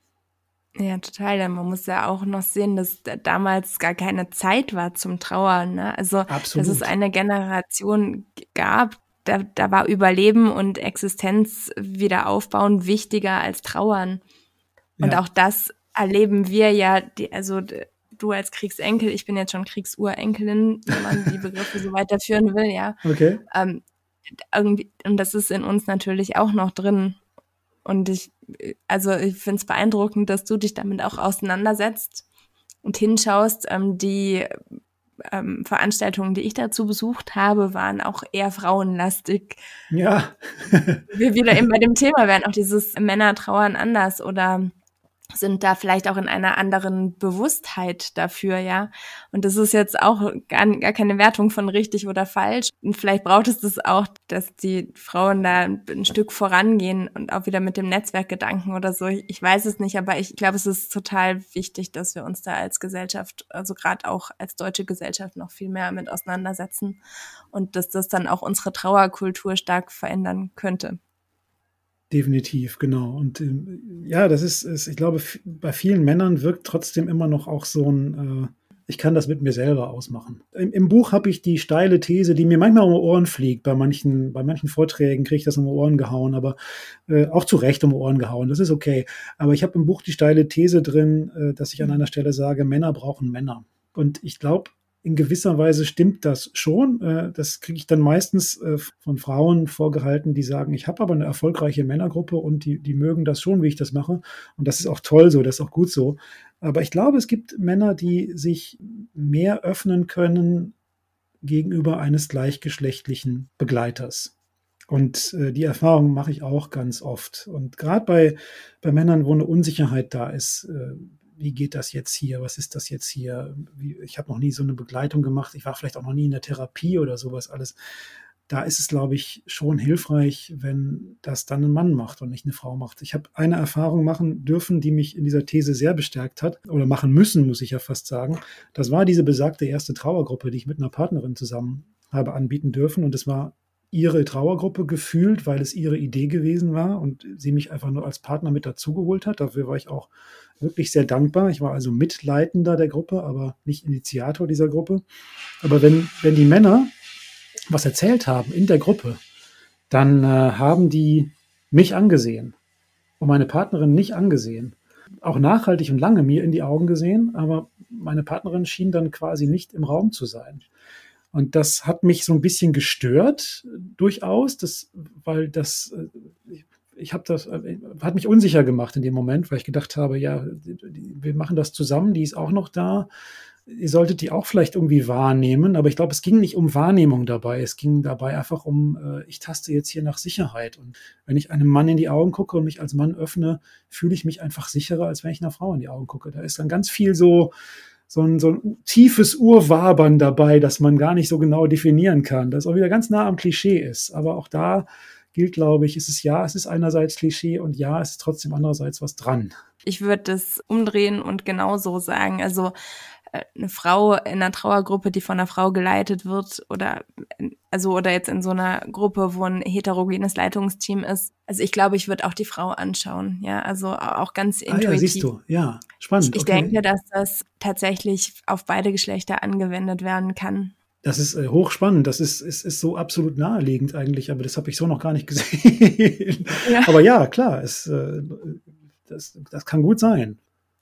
Ja, total. Denn man muss ja auch noch sehen, dass damals gar keine Zeit war zum Trauern. Ne? Also, Absolut. dass es eine Generation gab, da war Überleben und Existenz wieder aufbauen wichtiger als Trauern. Und Ja. auch das erleben wir ja, also du als Kriegsenkel, ich bin jetzt schon Kriegsurenkelin, wenn man die Begriffe so weiterführen will, ja. Okay. Irgendwie, und das ist in uns natürlich auch noch drin. Und ich finde es beeindruckend, dass du dich damit auch auseinandersetzt und hinschaust. Die Veranstaltungen, die ich dazu besucht habe, waren auch eher frauenlastig. Ja. Wir wieder eben bei dem Thema wären, auch dieses Männer trauern anders oder sind da vielleicht auch in einer anderen Bewusstheit dafür, ja. Und das ist jetzt auch gar keine Wertung von richtig oder falsch. Und vielleicht braucht es das auch, dass die Frauen da ein Stück vorangehen und auch wieder mit dem Netzwerkgedanken oder so. Ich weiß es nicht, aber ich glaube, es ist total wichtig, dass wir uns da als Gesellschaft, also gerade auch als deutsche Gesellschaft noch viel mehr mit auseinandersetzen und dass das dann auch unsere Trauerkultur stark verändern könnte. Definitiv, genau. Und ja, das ist, ich glaube, bei vielen Männern wirkt trotzdem immer noch auch so ein, ich kann das mit mir selber ausmachen. Im Buch habe ich die steile These, die mir manchmal um die Ohren fliegt. Bei manchen Vorträgen kriege ich das um die Ohren gehauen, aber auch zu Recht um die Ohren gehauen. Das ist okay. Aber ich habe im Buch die steile These drin, dass ich an einer Stelle sage, Männer brauchen Männer. Und ich glaube, in gewisser Weise stimmt das schon. Das kriege ich dann meistens von Frauen vorgehalten, die sagen, ich habe aber eine erfolgreiche Männergruppe und die mögen das schon, wie ich das mache. Und das ist auch toll so, das ist auch gut so. Aber ich glaube, es gibt Männer, die sich mehr öffnen können gegenüber eines gleichgeschlechtlichen Begleiters. Und die Erfahrung mache ich auch ganz oft. Und gerade bei Männern, wo eine Unsicherheit da ist, wie geht das jetzt hier? Was ist das jetzt hier? Ich habe noch nie so eine Begleitung gemacht. Ich war vielleicht auch noch nie in der Therapie oder sowas alles. Da ist es, glaube ich, schon hilfreich, wenn das dann ein Mann macht und nicht eine Frau macht. Ich habe eine Erfahrung machen dürfen, die mich in dieser These sehr bestärkt hat, oder machen müssen, muss ich ja fast sagen. Das war diese besagte erste Trauergruppe, die ich mit einer Partnerin zusammen habe anbieten dürfen. Und es war ihre Trauergruppe gefühlt, weil es ihre Idee gewesen war und sie mich einfach nur als Partner mit dazugeholt hat. Dafür war ich auch wirklich sehr dankbar. Ich war also Mitleitender der Gruppe, aber nicht Initiator dieser Gruppe. Aber wenn die Männer was erzählt haben in der Gruppe, dann haben die mich angesehen und meine Partnerin nicht angesehen. Auch nachhaltig und lange mir in die Augen gesehen, aber meine Partnerin schien dann quasi nicht im Raum zu sein. Und das hat mich so ein bisschen gestört, durchaus, weil das hat mich unsicher gemacht in dem Moment, weil ich gedacht habe, ja, wir machen das zusammen, die ist auch noch da. Ihr solltet die auch vielleicht irgendwie wahrnehmen, aber ich glaube, es ging nicht um Wahrnehmung dabei. Es ging dabei einfach um, ich taste jetzt hier nach Sicherheit. Und wenn ich einem Mann in die Augen gucke und mich als Mann öffne, fühle ich mich einfach sicherer, als wenn ich einer Frau in die Augen gucke. Da ist dann ganz viel so ein tiefes Urwabern dabei, das man gar nicht so genau definieren kann, das auch wieder ganz nah am Klischee ist. Aber auch da gilt, glaube ich, es ist einerseits Klischee und ja, es ist trotzdem andererseits was dran. Ich würde das umdrehen und genauso sagen. Also eine Frau in einer Trauergruppe, die von einer Frau geleitet wird oder jetzt in so einer Gruppe, wo ein heterogenes Leitungsteam ist. Also ich glaube, ich würde auch die Frau anschauen, ja, also auch ganz intuitiv. Ja, siehst du, ja, spannend. Ich denke, dass das tatsächlich auf beide Geschlechter angewendet werden kann. Das ist hochspannend, das ist so absolut naheliegend eigentlich, aber das habe ich so noch gar nicht gesehen. Ja. Aber ja, klar, das kann gut sein.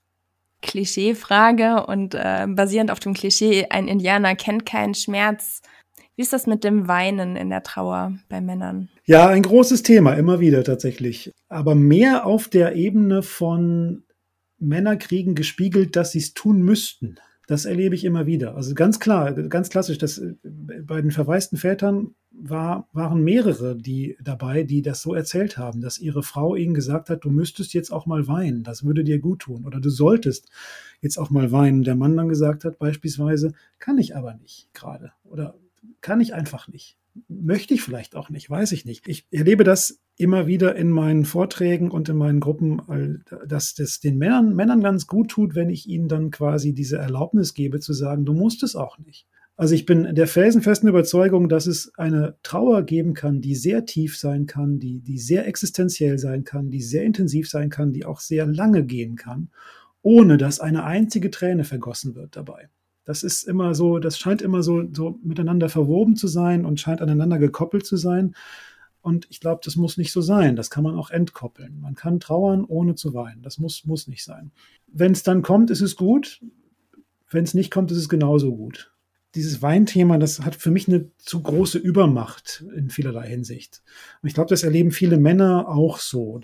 Klischeefrage und basierend auf dem Klischee, ein Indianer kennt keinen Schmerz. Wie ist das mit dem Weinen in der Trauer bei Männern? Ja, ein großes Thema, immer wieder tatsächlich. Aber mehr auf der Ebene von Männer kriegen gespiegelt, dass sie es tun müssten. Das erlebe ich immer wieder. Also ganz klar, ganz klassisch, dass bei den verwaisten Vätern waren mehrere die dabei, die das so erzählt haben, dass ihre Frau ihnen gesagt hat, du müsstest jetzt auch mal weinen, das würde dir gut tun oder du solltest jetzt auch mal weinen. Der Mann dann gesagt hat beispielsweise, kann ich aber nicht gerade oder kann ich einfach nicht. Möchte ich vielleicht auch nicht, weiß ich nicht. Ich erlebe das immer wieder in meinen Vorträgen und in meinen Gruppen, dass das den Männern ganz gut tut, wenn ich ihnen dann quasi diese Erlaubnis gebe, zu sagen, du musst es auch nicht. Also ich bin der felsenfesten Überzeugung, dass es eine Trauer geben kann, die sehr tief sein kann, die sehr existenziell sein kann, die sehr intensiv sein kann, die auch sehr lange gehen kann, ohne dass eine einzige Träne vergossen wird dabei. Das ist immer so, das scheint immer so miteinander verwoben zu sein und scheint aneinander gekoppelt zu sein. Und ich glaube, das muss nicht so sein. Das kann man auch entkoppeln. Man kann trauern, ohne zu weinen. Das muss nicht sein. Wenn es dann kommt, ist es gut. Wenn es nicht kommt, ist es genauso gut. Dieses Weinthema, das hat für mich eine zu große Übermacht in vielerlei Hinsicht. Und ich glaube, das erleben viele Männer auch so.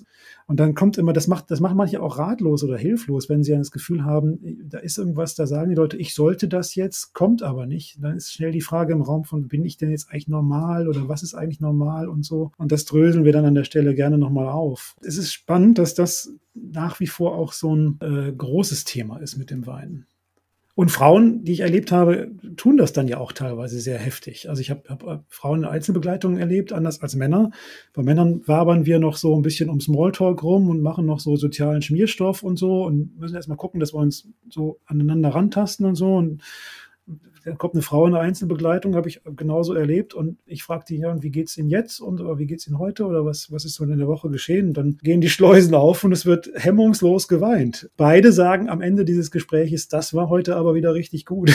Und dann kommt immer, das macht manche auch ratlos oder hilflos, wenn sie das Gefühl haben, da ist irgendwas, da sagen die Leute, ich sollte das jetzt, kommt aber nicht. Dann ist schnell die Frage im Raum von, bin ich denn jetzt eigentlich normal oder was ist eigentlich normal und so. Und das dröseln wir dann an der Stelle gerne nochmal auf. Es ist spannend, dass das nach wie vor auch so ein großes Thema ist mit dem Weinen. Und Frauen, die ich erlebt habe, tun das dann ja auch teilweise sehr heftig. Also ich habe Frauen in Einzelbegleitung erlebt, anders als Männer. Bei Männern wabern wir noch so ein bisschen um Smalltalk rum und machen noch so sozialen Schmierstoff und so und müssen erstmal gucken, dass wir uns so aneinander rantasten und so. Und dann kommt eine Frau in der Einzelbegleitung, habe ich genauso erlebt. Und ich frage die, ja, und wie geht's Ihnen jetzt? Oder wie geht's Ihnen heute? Oder was ist so in der Woche geschehen? Und dann gehen die Schleusen auf und es wird hemmungslos geweint. Beide sagen am Ende dieses Gespräches, das war heute aber wieder richtig gut.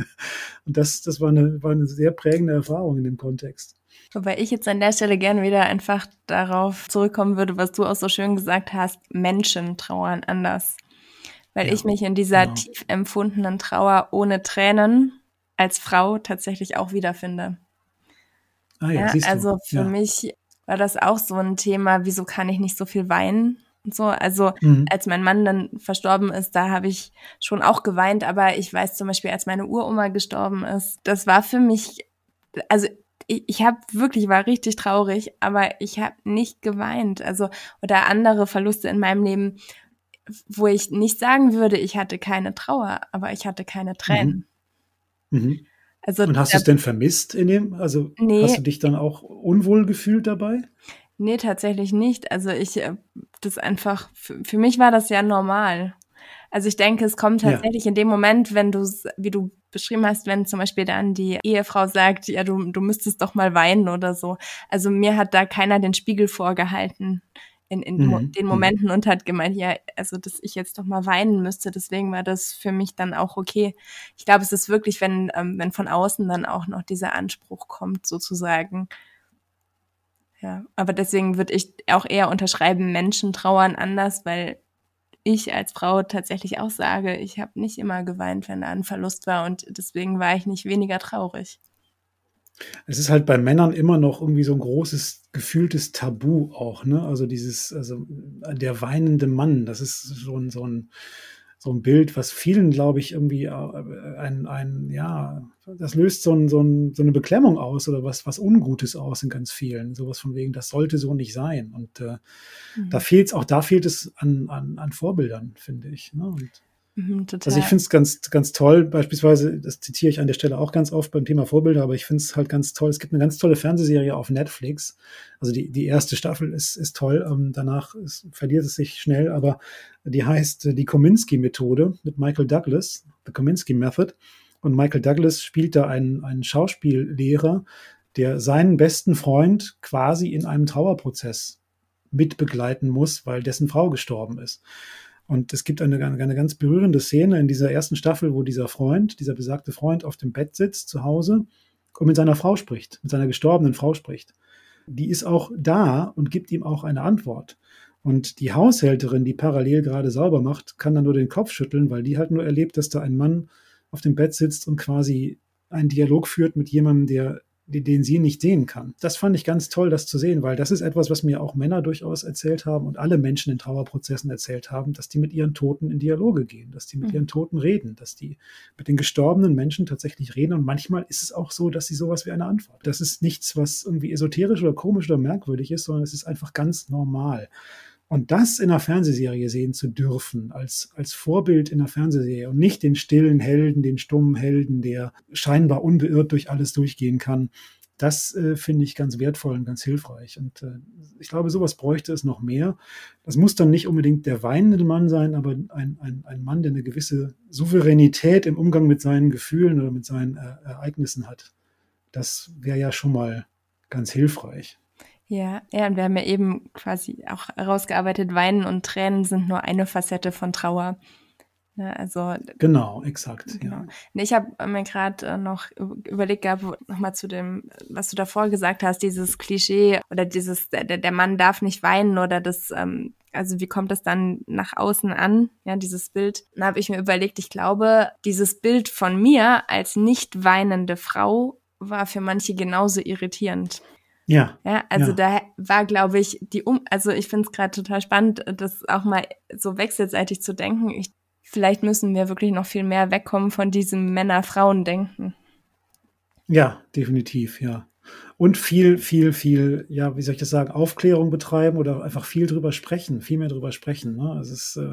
Und das war eine sehr prägende Erfahrung in dem Kontext. Wobei ich jetzt an der Stelle gerne wieder einfach darauf zurückkommen würde, was du auch so schön gesagt hast, Menschen trauern anders. Weil ich mich in dieser tief empfundenen Trauer ohne Tränen als Frau tatsächlich auch wiederfinde. Ah ja, Ja, siehst du. also für Ja. mich war das auch so ein Thema, wieso kann ich nicht so viel weinen und so. Also Mhm. als mein Mann dann verstorben ist, da habe ich schon auch geweint, aber ich weiß zum Beispiel, als meine Uroma gestorben ist, das war für mich, also ich habe wirklich, war richtig traurig, aber ich habe nicht geweint. Also oder andere Verluste in meinem Leben, wo ich nicht sagen würde, ich hatte keine Trauer, aber ich hatte keine Mhm. Tränen. Mhm. Also Und hast du es denn vermisst also hast nee, du dich dann auch unwohl gefühlt dabei? nee, tatsächlich nicht. Also ich, das einfach, für mich war das ja normal. Also ich denke, es kommt Ja. tatsächlich in dem Moment, wenn du, wie du beschrieben hast, wenn zum Beispiel dann die Ehefrau sagt, ja, du müsstest doch mal weinen oder so. Also mir hat da keiner den Spiegel vorgehalten in Mhm. den Mhm. Momenten und hat gemeint, ja, also dass ich jetzt doch mal weinen müsste. Deswegen war das für mich dann auch okay. Ich glaube, es ist wirklich, wenn von außen dann auch noch dieser Anspruch kommt, sozusagen. Ja, aber deswegen würde ich auch eher unterschreiben, Menschen trauern anders, weil ich als Frau tatsächlich auch sage, ich habe nicht immer geweint, wenn da ein Verlust war und deswegen war ich nicht weniger traurig. Es ist halt bei Männern immer noch irgendwie so ein großes gefühltes Tabu auch, ne? Also der weinende Mann, das ist so ein Bild, was vielen, glaube ich, irgendwie ja, das löst so eine Beklemmung aus oder was Ungutes aus in ganz vielen. Sowas von wegen, das sollte so nicht sein. Und Mhm. da fehlt es an Vorbildern, finde ich. Ne? Und Mhm, also ich total. finde es ganz toll, beispielsweise, das zitiere ich an der Stelle auch ganz oft beim Thema Vorbilder, aber ich finde es halt ganz toll. Es gibt eine ganz tolle Fernsehserie auf Netflix. Also die erste Staffel ist toll. Danach verliert es sich schnell, aber die heißt die Kominsky-Methode mit Michael Douglas, The Kominsky Method. Und Michael Douglas spielt da einen Schauspiellehrer, der seinen besten Freund quasi in einem Trauerprozess mitbegleiten muss, weil dessen Frau gestorben ist. Und es gibt eine ganz berührende Szene in dieser ersten Staffel, wo dieser besagte Freund auf dem Bett sitzt zu Hause und mit seiner Frau spricht, mit seiner gestorbenen Frau spricht. Die ist auch da und gibt ihm auch eine Antwort. Und die Haushälterin, die parallel gerade sauber macht, kann dann nur den Kopf schütteln, weil die halt nur erlebt, dass da ein Mann auf dem Bett sitzt und quasi einen Dialog führt mit jemandem, den sie nicht sehen kann. Das fand ich ganz toll, das zu sehen, weil das ist etwas, was mir auch Männer durchaus erzählt haben und alle Menschen in Trauerprozessen erzählt haben, dass die mit ihren Toten in Dialoge gehen, dass die mit ihren Mhm. Toten reden, dass die mit den gestorbenen Menschen tatsächlich reden. Und manchmal ist es auch so, dass sie sowas wie eine Antwort. Das ist nichts, was irgendwie esoterisch oder komisch oder merkwürdig ist, sondern es ist einfach ganz normal. Und das in einer Fernsehserie sehen zu dürfen, als Vorbild in einer Fernsehserie und nicht den stillen Helden, den stummen Helden, der scheinbar unbeirrt durch alles durchgehen kann, das finde ich ganz wertvoll und ganz hilfreich. Und ich glaube, sowas bräuchte es noch mehr. Das muss dann nicht unbedingt der weinende Mann sein, aber ein Mann, der eine gewisse Souveränität im Umgang mit seinen Gefühlen oder mit seinen Ereignissen hat. Das wäre ja schon mal ganz hilfreich. Ja, ja, und wir haben ja eben quasi auch herausgearbeitet, Weinen und Tränen sind nur eine Facette von Trauer. Ne, also Genau, exakt, genau. ja. Nee, ich habe mir gerade noch überlegt gehabt, nochmal zu dem, was du davor gesagt hast, dieses Klischee oder dieses, der Mann darf nicht weinen oder das, also wie kommt das dann nach außen an, ja, dieses Bild. Dann habe ich mir überlegt, ich glaube, dieses Bild von mir als nicht weinende Frau war für manche genauso irritierend. Ja, Ja, also ja. da war, glaube ich, also ich finde es gerade total spannend, das auch mal so wechselseitig zu denken. Vielleicht müssen wir wirklich noch viel mehr wegkommen von diesem Männer-Frauen-Denken. Ja, definitiv, ja. Und viel, ja, wie soll ich das sagen, Aufklärung betreiben oder einfach viel mehr drüber sprechen. Ne? Also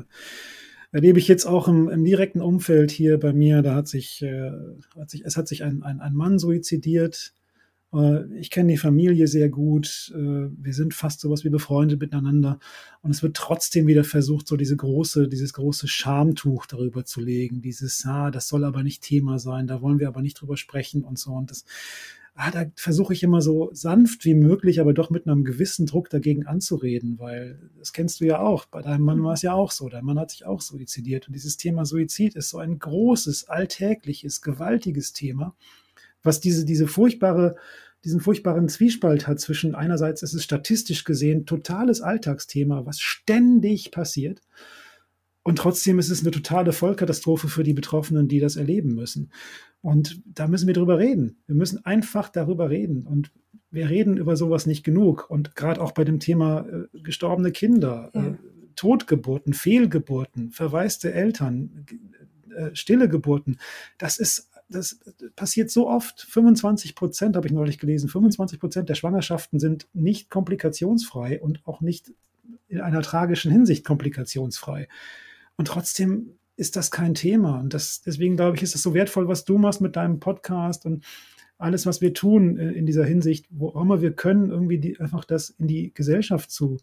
erlebe ich jetzt auch im direkten Umfeld hier bei mir, da es hat sich ein Mann suizidiert. Ich kenne die Familie sehr gut. Wir sind fast sowas wie befreundet miteinander. Und es wird trotzdem wieder versucht, so dieses große Schamtuch darüber zu legen. Das soll aber nicht Thema sein, da wollen wir aber nicht drüber sprechen und so. Und da versuche ich immer so sanft wie möglich, aber doch mit einem gewissen Druck dagegen anzureden, weil das kennst du ja auch. Bei deinem Mann war es ja auch so. Dein Mann hat sich auch suizidiert. Und dieses Thema Suizid ist so ein großes, alltägliches, gewaltiges Thema, was diesen furchtbaren Zwiespalt hat zwischen einerseits ist es statistisch gesehen totales Alltagsthema, was ständig passiert. Und trotzdem ist es eine totale Vollkatastrophe für die Betroffenen, die das erleben müssen. Und da müssen wir drüber reden. Wir müssen einfach darüber reden. Und wir reden über sowas nicht genug. Und gerade auch bei dem Thema gestorbene Kinder, Totgeburten, Fehlgeburten, verwaiste Eltern, stille Geburten, das passiert so oft. 25% habe ich neulich gelesen, 25% der Schwangerschaften sind nicht komplikationsfrei und auch nicht in einer tragischen Hinsicht komplikationsfrei. Und trotzdem ist das kein Thema. Und deswegen glaube ich, ist es so wertvoll, was du machst mit deinem Podcast und alles, was wir tun in dieser Hinsicht, wo auch immer wir können, irgendwie einfach das in die Gesellschaft zu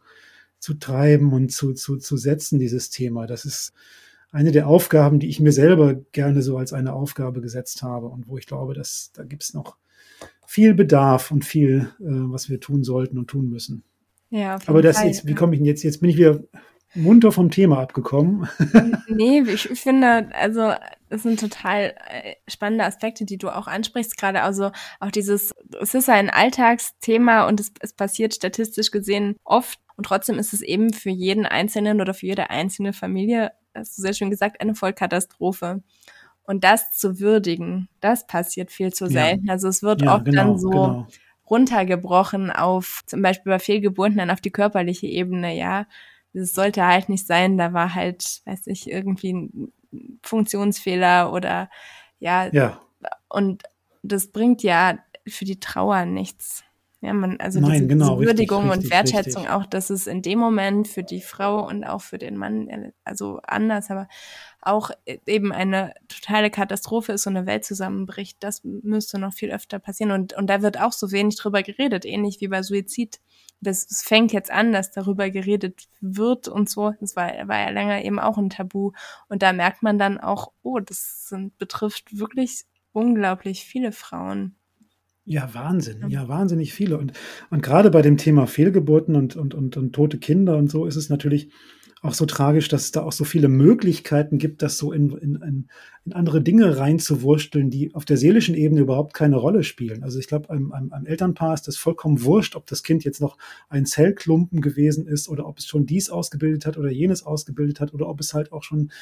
treiben und zu setzen, dieses Thema. Das ist eine der Aufgaben, die ich mir selber gerne so als eine Aufgabe gesetzt habe und wo ich glaube, da gibt es noch viel Bedarf und viel, was wir tun sollten und tun müssen. Ja, auf Aber jeden das Fall. jetzt, wie komme ich denn jetzt? Jetzt bin ich wieder munter vom Thema abgekommen. Nee, ich finde, also es sind total spannende Aspekte, die du auch ansprichst, gerade also auch dieses, es ist ein Alltagsthema und es passiert statistisch gesehen oft und trotzdem ist es eben für jeden Einzelnen oder für jede einzelne Familie, hast du sehr schön gesagt, eine Vollkatastrophe. Und das zu würdigen, das passiert viel zu selten. Also es wird Ja, oft dann genau, so genau. runtergebrochen auf zum Beispiel bei Fehlgeburten dann auf die körperliche Ebene, ja. Das sollte halt nicht sein, da war halt, weiß ich, irgendwie ein Funktionsfehler oder ja, Ja, und das bringt ja für die Trauer nichts. Ja, also nein, diese genau, richtig, Würdigung und richtig, Wertschätzung richtig. auch, dass es in dem Moment für die Frau und auch für den Mann, also anders, aber auch eben eine totale Katastrophe ist, so eine Welt zusammenbricht, das müsste noch viel öfter passieren und da wird auch so wenig drüber geredet, ähnlich wie bei Suizid. Es fängt jetzt an, dass darüber geredet wird und so. Das war ja länger eben auch ein Tabu. Und da merkt man dann auch, oh, betrifft wirklich unglaublich viele Frauen. Ja, Wahnsinn. Ja, wahnsinnig viele. Und gerade bei dem Thema Fehlgeburten und tote Kinder und so ist es natürlich auch so tragisch, dass es da auch so viele Möglichkeiten gibt, das so in andere Dinge reinzuwursteln, die auf der seelischen Ebene überhaupt keine Rolle spielen. Also ich glaube, einem Elternpaar ist das vollkommen wurscht, ob das Kind jetzt noch ein Zellklumpen gewesen ist oder ob es schon dies ausgebildet hat oder jenes ausgebildet hat oder ob es halt auch schon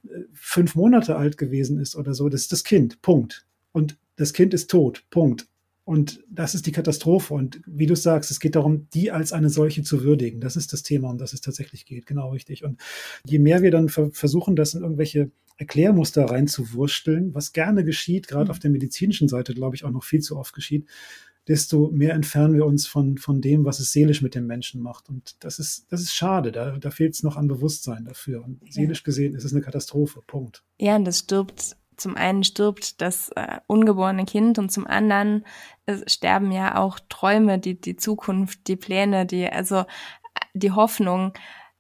5 Monate alt gewesen ist oder so. Das ist das Kind. Punkt. Und das Kind ist tot. Punkt. Und das ist die Katastrophe. Und wie du sagst, es geht darum, die als eine solche zu würdigen. Das ist das Thema, um das es tatsächlich geht. Genau richtig. Und je mehr wir dann versuchen, das in irgendwelche Erklärmuster reinzuwursteln, was gerne geschieht, gerade auf der medizinischen Seite, glaube ich, auch noch viel zu oft geschieht, desto mehr entfernen wir uns von dem, was es seelisch mit dem Menschen macht. Und das ist schade. Da fehlt es noch an Bewusstsein dafür. Und seelisch gesehen ist es eine Katastrophe. Punkt. Ja, und zum einen stirbt das ungeborene Kind und zum anderen sterben ja auch Träume, die Zukunft, die Pläne, also die Hoffnung.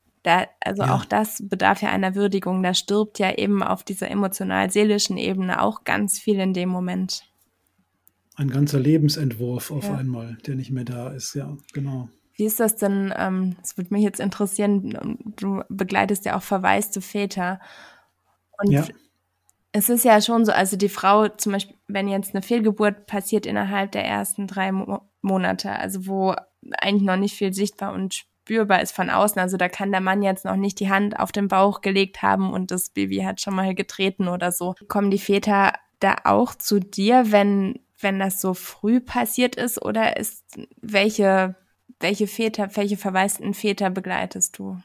Auch das bedarf ja einer Würdigung. Da stirbt ja eben auf dieser emotional-seelischen Ebene auch ganz viel in dem Moment. Ein ganzer Lebensentwurf auf einmal, der nicht mehr da ist. Ja, genau. Wie ist das denn, das würde mich jetzt interessieren, du begleitest ja auch verwaiste Väter und es ist ja schon so, also die Frau zum Beispiel, wenn jetzt eine Fehlgeburt passiert innerhalb der ersten 3 Monate, also wo eigentlich noch nicht viel sichtbar und spürbar ist von außen, also da kann der Mann jetzt noch nicht die Hand auf den Bauch gelegt haben und das Baby hat schon mal getreten oder so. Kommen die Väter da auch zu dir, wenn das so früh passiert ist oder welche verwaisten Väter begleitest du?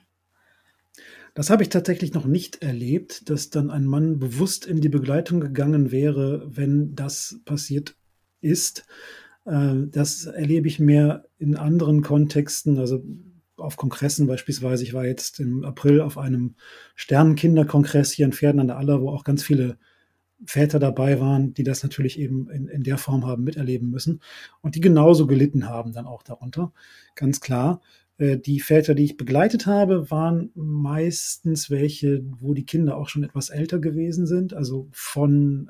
Das habe ich tatsächlich noch nicht erlebt, dass dann ein Mann bewusst in die Begleitung gegangen wäre, wenn das passiert ist. Das erlebe ich mehr in anderen Kontexten, also auf Kongressen beispielsweise. Ich war jetzt im April auf einem Sternenkinderkongress hier in Pferden an der Aller, wo auch ganz viele Väter dabei waren, die das natürlich eben in der Form haben miterleben müssen und die genauso gelitten haben dann auch darunter, ganz klar. Die Väter, die ich begleitet habe, waren meistens welche, wo die Kinder auch schon etwas älter gewesen sind, also von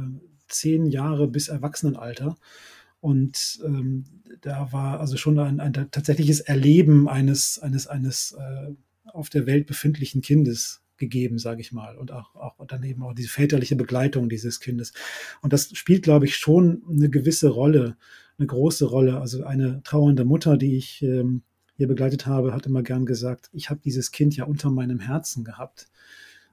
10 Jahre bis Erwachsenenalter. Und da war also schon ein tatsächliches Erleben eines auf der Welt befindlichen Kindes gegeben, sage ich mal. Und auch dann eben auch diese väterliche Begleitung dieses Kindes. Und das spielt, glaube ich, schon eine gewisse Rolle, eine große Rolle. Also eine trauernde Mutter, die ich hier begleitet habe, hat immer gern gesagt, ich habe dieses Kind ja unter meinem Herzen gehabt.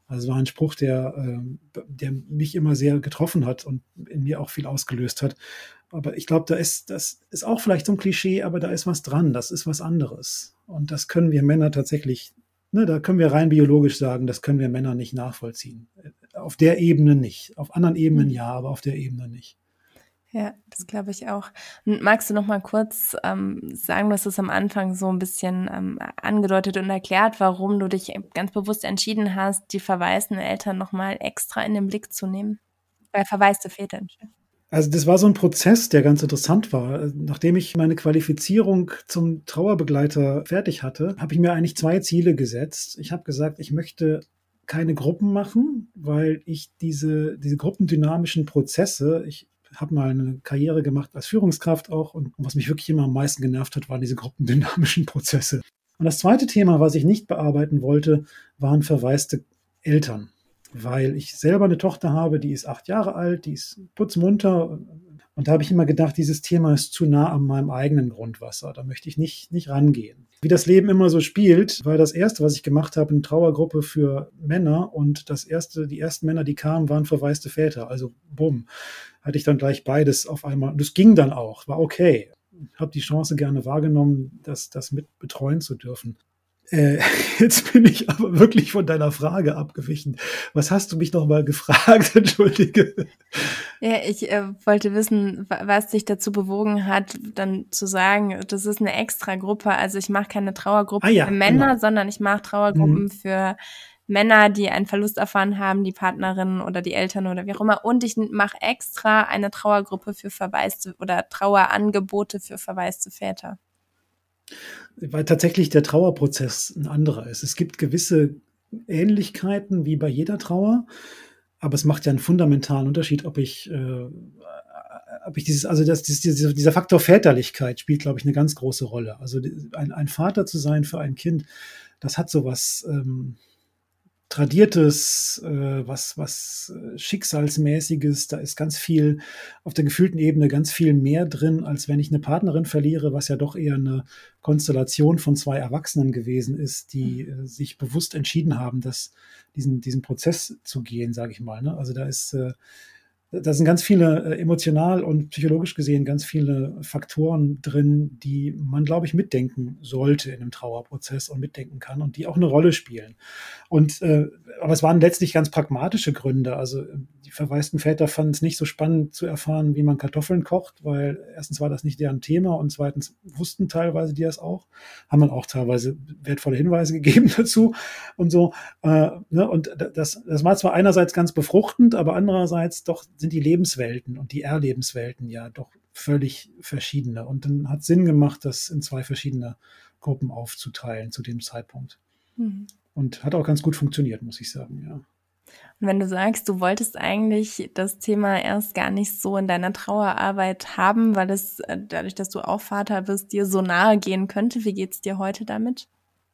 Also war ein Spruch, der mich immer sehr getroffen hat und in mir auch viel ausgelöst hat. Aber ich glaube, das ist auch vielleicht so ein Klischee, aber da ist was dran. Das ist was anderes. Und das können wir Männer tatsächlich, ne, da können wir rein biologisch sagen, das können wir Männer nicht nachvollziehen. Auf der Ebene nicht. Auf anderen Ebenen ja, aber auf der Ebene nicht. Ja, das glaube ich auch. Und magst du noch mal kurz sagen, du hast es am Anfang so ein bisschen angedeutet und erklärt, warum du dich ganz bewusst entschieden hast, die verwaisten Eltern noch mal extra in den Blick zu nehmen? Verwaiste Väter. Also das war so ein Prozess, der ganz interessant war. Nachdem ich meine Qualifizierung zum Trauerbegleiter fertig hatte, habe ich mir eigentlich 2 Ziele gesetzt. Ich habe gesagt, ich möchte keine Gruppen machen, weil ich diese gruppendynamischen Prozesse, ich habe mal eine Karriere gemacht als Führungskraft auch, und was mich wirklich immer am meisten genervt hat, waren diese gruppendynamischen Prozesse. Und das zweite Thema, was ich nicht bearbeiten wollte, waren verwaiste Eltern, weil ich selber eine Tochter habe, die ist 8 Jahre alt, die ist putzmunter. Und da habe ich immer gedacht, dieses Thema ist zu nah an meinem eigenen Grundwasser. Da möchte ich nicht rangehen. Wie das Leben immer so spielt, war das erste, was ich gemacht habe, eine Trauergruppe für Männer. Und die ersten Männer, die kamen, waren verwaiste Väter. Also bumm, hatte ich dann gleich beides auf einmal. Und das ging dann auch, war okay. Ich habe die Chance gerne wahrgenommen, das mit betreuen zu dürfen. Äh, Jetzt bin ich aber wirklich von deiner Frage abgewichen. Was hast du mich noch mal gefragt? Entschuldige. Ja, ich wollte wissen, was dich dazu bewogen hat, dann zu sagen, das ist eine Extragruppe. Also ich mache keine Trauergruppe Ah für ja, Männer, genau. sondern ich mache Mhm. Trauergruppen für Männer, die einen Verlust erfahren haben, die Partnerin oder die Eltern oder wie auch immer. Und ich mache extra eine Trauergruppe für verwaiste oder Trauerangebote für verwaiste Väter. Weil tatsächlich der Trauerprozess ein anderer ist. Es gibt gewisse Ähnlichkeiten wie bei jeder Trauer, aber es macht ja einen fundamentalen Unterschied, ob ich dieser Faktor Väterlichkeit spielt, glaube ich, eine ganz große Rolle. Also ein Vater zu sein für ein Kind, das hat so was Tradiertes, was Schicksalsmäßiges. Da ist ganz viel auf der gefühlten Ebene ganz viel mehr drin, als wenn ich eine Partnerin verliere, was ja doch eher eine Konstellation von 2 Erwachsenen gewesen ist, die sich bewusst entschieden haben, diesen Prozess zu gehen, sage ich mal. Ne? Also da sind ganz viele, emotional und psychologisch gesehen ganz viele Faktoren drin, die man, glaube ich, mitdenken sollte in einem Trauerprozess und mitdenken kann und die auch eine Rolle spielen. Aber es waren letztlich ganz pragmatische Gründe. Also die verwaisten Väter fanden es nicht so spannend zu erfahren, wie man Kartoffeln kocht, weil erstens war das nicht deren Thema und zweitens wussten teilweise die das auch, haben dann auch teilweise wertvolle Hinweise gegeben dazu und so. Ne? Und das war zwar einerseits ganz befruchtend, aber andererseits doch sind die Lebenswelten und die Erlebenswelten ja doch völlig verschiedene. Und dann hat Sinn gemacht, das in 2 verschiedene Gruppen aufzuteilen zu dem Zeitpunkt. Mhm. Und hat auch ganz gut funktioniert, muss ich sagen, ja. Und wenn du sagst, du wolltest eigentlich das Thema erst gar nicht so in deiner Trauerarbeit haben, weil es dadurch, dass du auch Vater bist, dir so nahe gehen könnte, wie geht's dir heute damit?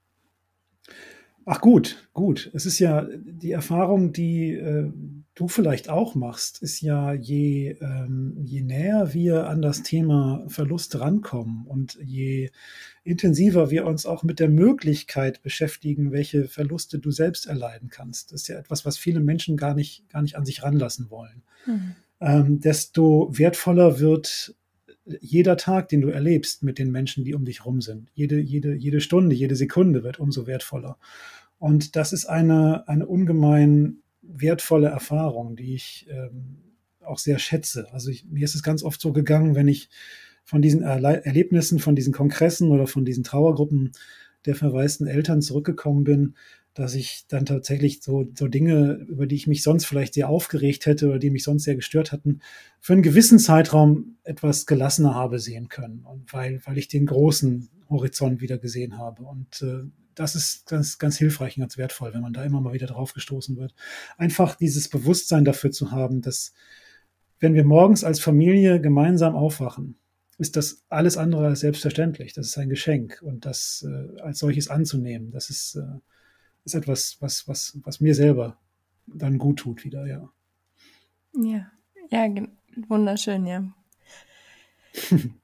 Ach gut, gut. Es ist ja die Erfahrung, die du vielleicht auch machst, ist ja, je näher wir an das Thema Verlust rankommen und je intensiver wir uns auch mit der Möglichkeit beschäftigen, welche Verluste du selbst erleiden kannst. Das ist ja etwas, was viele Menschen gar nicht an sich ranlassen wollen. Mhm. Desto wertvoller wird jeder Tag, den du erlebst mit den Menschen, die um dich rum sind. Jede Stunde, jede Sekunde wird umso wertvoller. Und das ist eine ungemein wertvolle Erfahrung, die ich auch sehr schätze. Also mir ist es ganz oft so gegangen, wenn ich von diesen Erlebnissen, von diesen Kongressen oder von diesen Trauergruppen der verwaisten Eltern zurückgekommen bin, dass ich dann tatsächlich so Dinge, über die ich mich sonst vielleicht sehr aufgeregt hätte oder die mich sonst sehr gestört hatten, für einen gewissen Zeitraum etwas gelassener habe sehen können. Und weil ich den großen Horizont wieder gesehen habe. Und das ist ganz hilfreich und ganz wertvoll, wenn man da immer mal wieder drauf gestoßen wird. Einfach dieses Bewusstsein dafür zu haben, dass wenn wir morgens als Familie gemeinsam aufwachen, ist das alles andere als selbstverständlich. Das ist ein Geschenk und das als solches anzunehmen, ist etwas, was mir selber dann gut tut wieder, ja. Ja, ja, wunderschön, ja.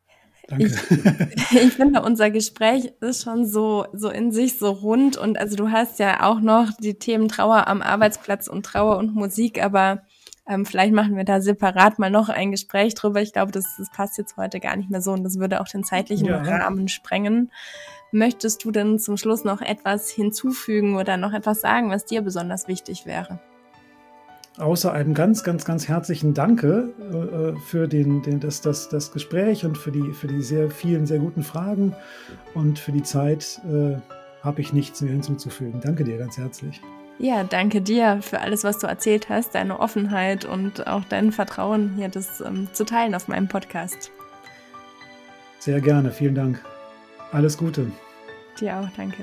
Danke. Ich finde, unser Gespräch ist schon so in sich so rund und also du hast ja auch noch die Themen Trauer am Arbeitsplatz und Trauer und Musik, aber vielleicht machen wir da separat mal noch ein Gespräch drüber. Ich glaube, das passt jetzt heute gar nicht mehr so und das würde auch den zeitlichen Rahmen sprengen. Möchtest du denn zum Schluss noch etwas hinzufügen oder noch etwas sagen, was dir besonders wichtig wäre? Außer einem ganz, ganz, ganz herzlichen Danke für das Gespräch und für die sehr vielen, sehr guten Fragen und für die Zeit habe ich nichts mehr hinzuzufügen. Danke dir ganz herzlich. Ja, danke dir für alles, was du erzählt hast, deine Offenheit und auch dein Vertrauen, hier das zu teilen auf meinem Podcast. Sehr gerne, vielen Dank. Alles Gute. Dir auch, danke.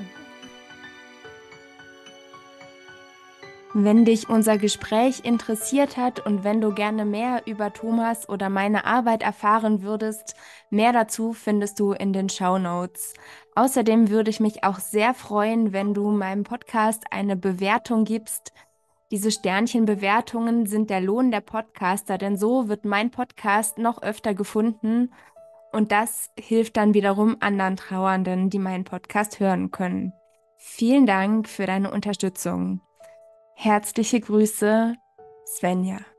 Wenn dich unser Gespräch interessiert hat und wenn du gerne mehr über Thomas oder meine Arbeit erfahren würdest, mehr dazu findest du in den Shownotes. Außerdem würde ich mich auch sehr freuen, wenn du meinem Podcast eine Bewertung gibst. Diese Sternchenbewertungen sind der Lohn der Podcaster, denn so wird mein Podcast noch öfter gefunden und das hilft dann wiederum anderen Trauernden, die meinen Podcast hören können. Vielen Dank für deine Unterstützung. Herzliche Grüße, Svenja.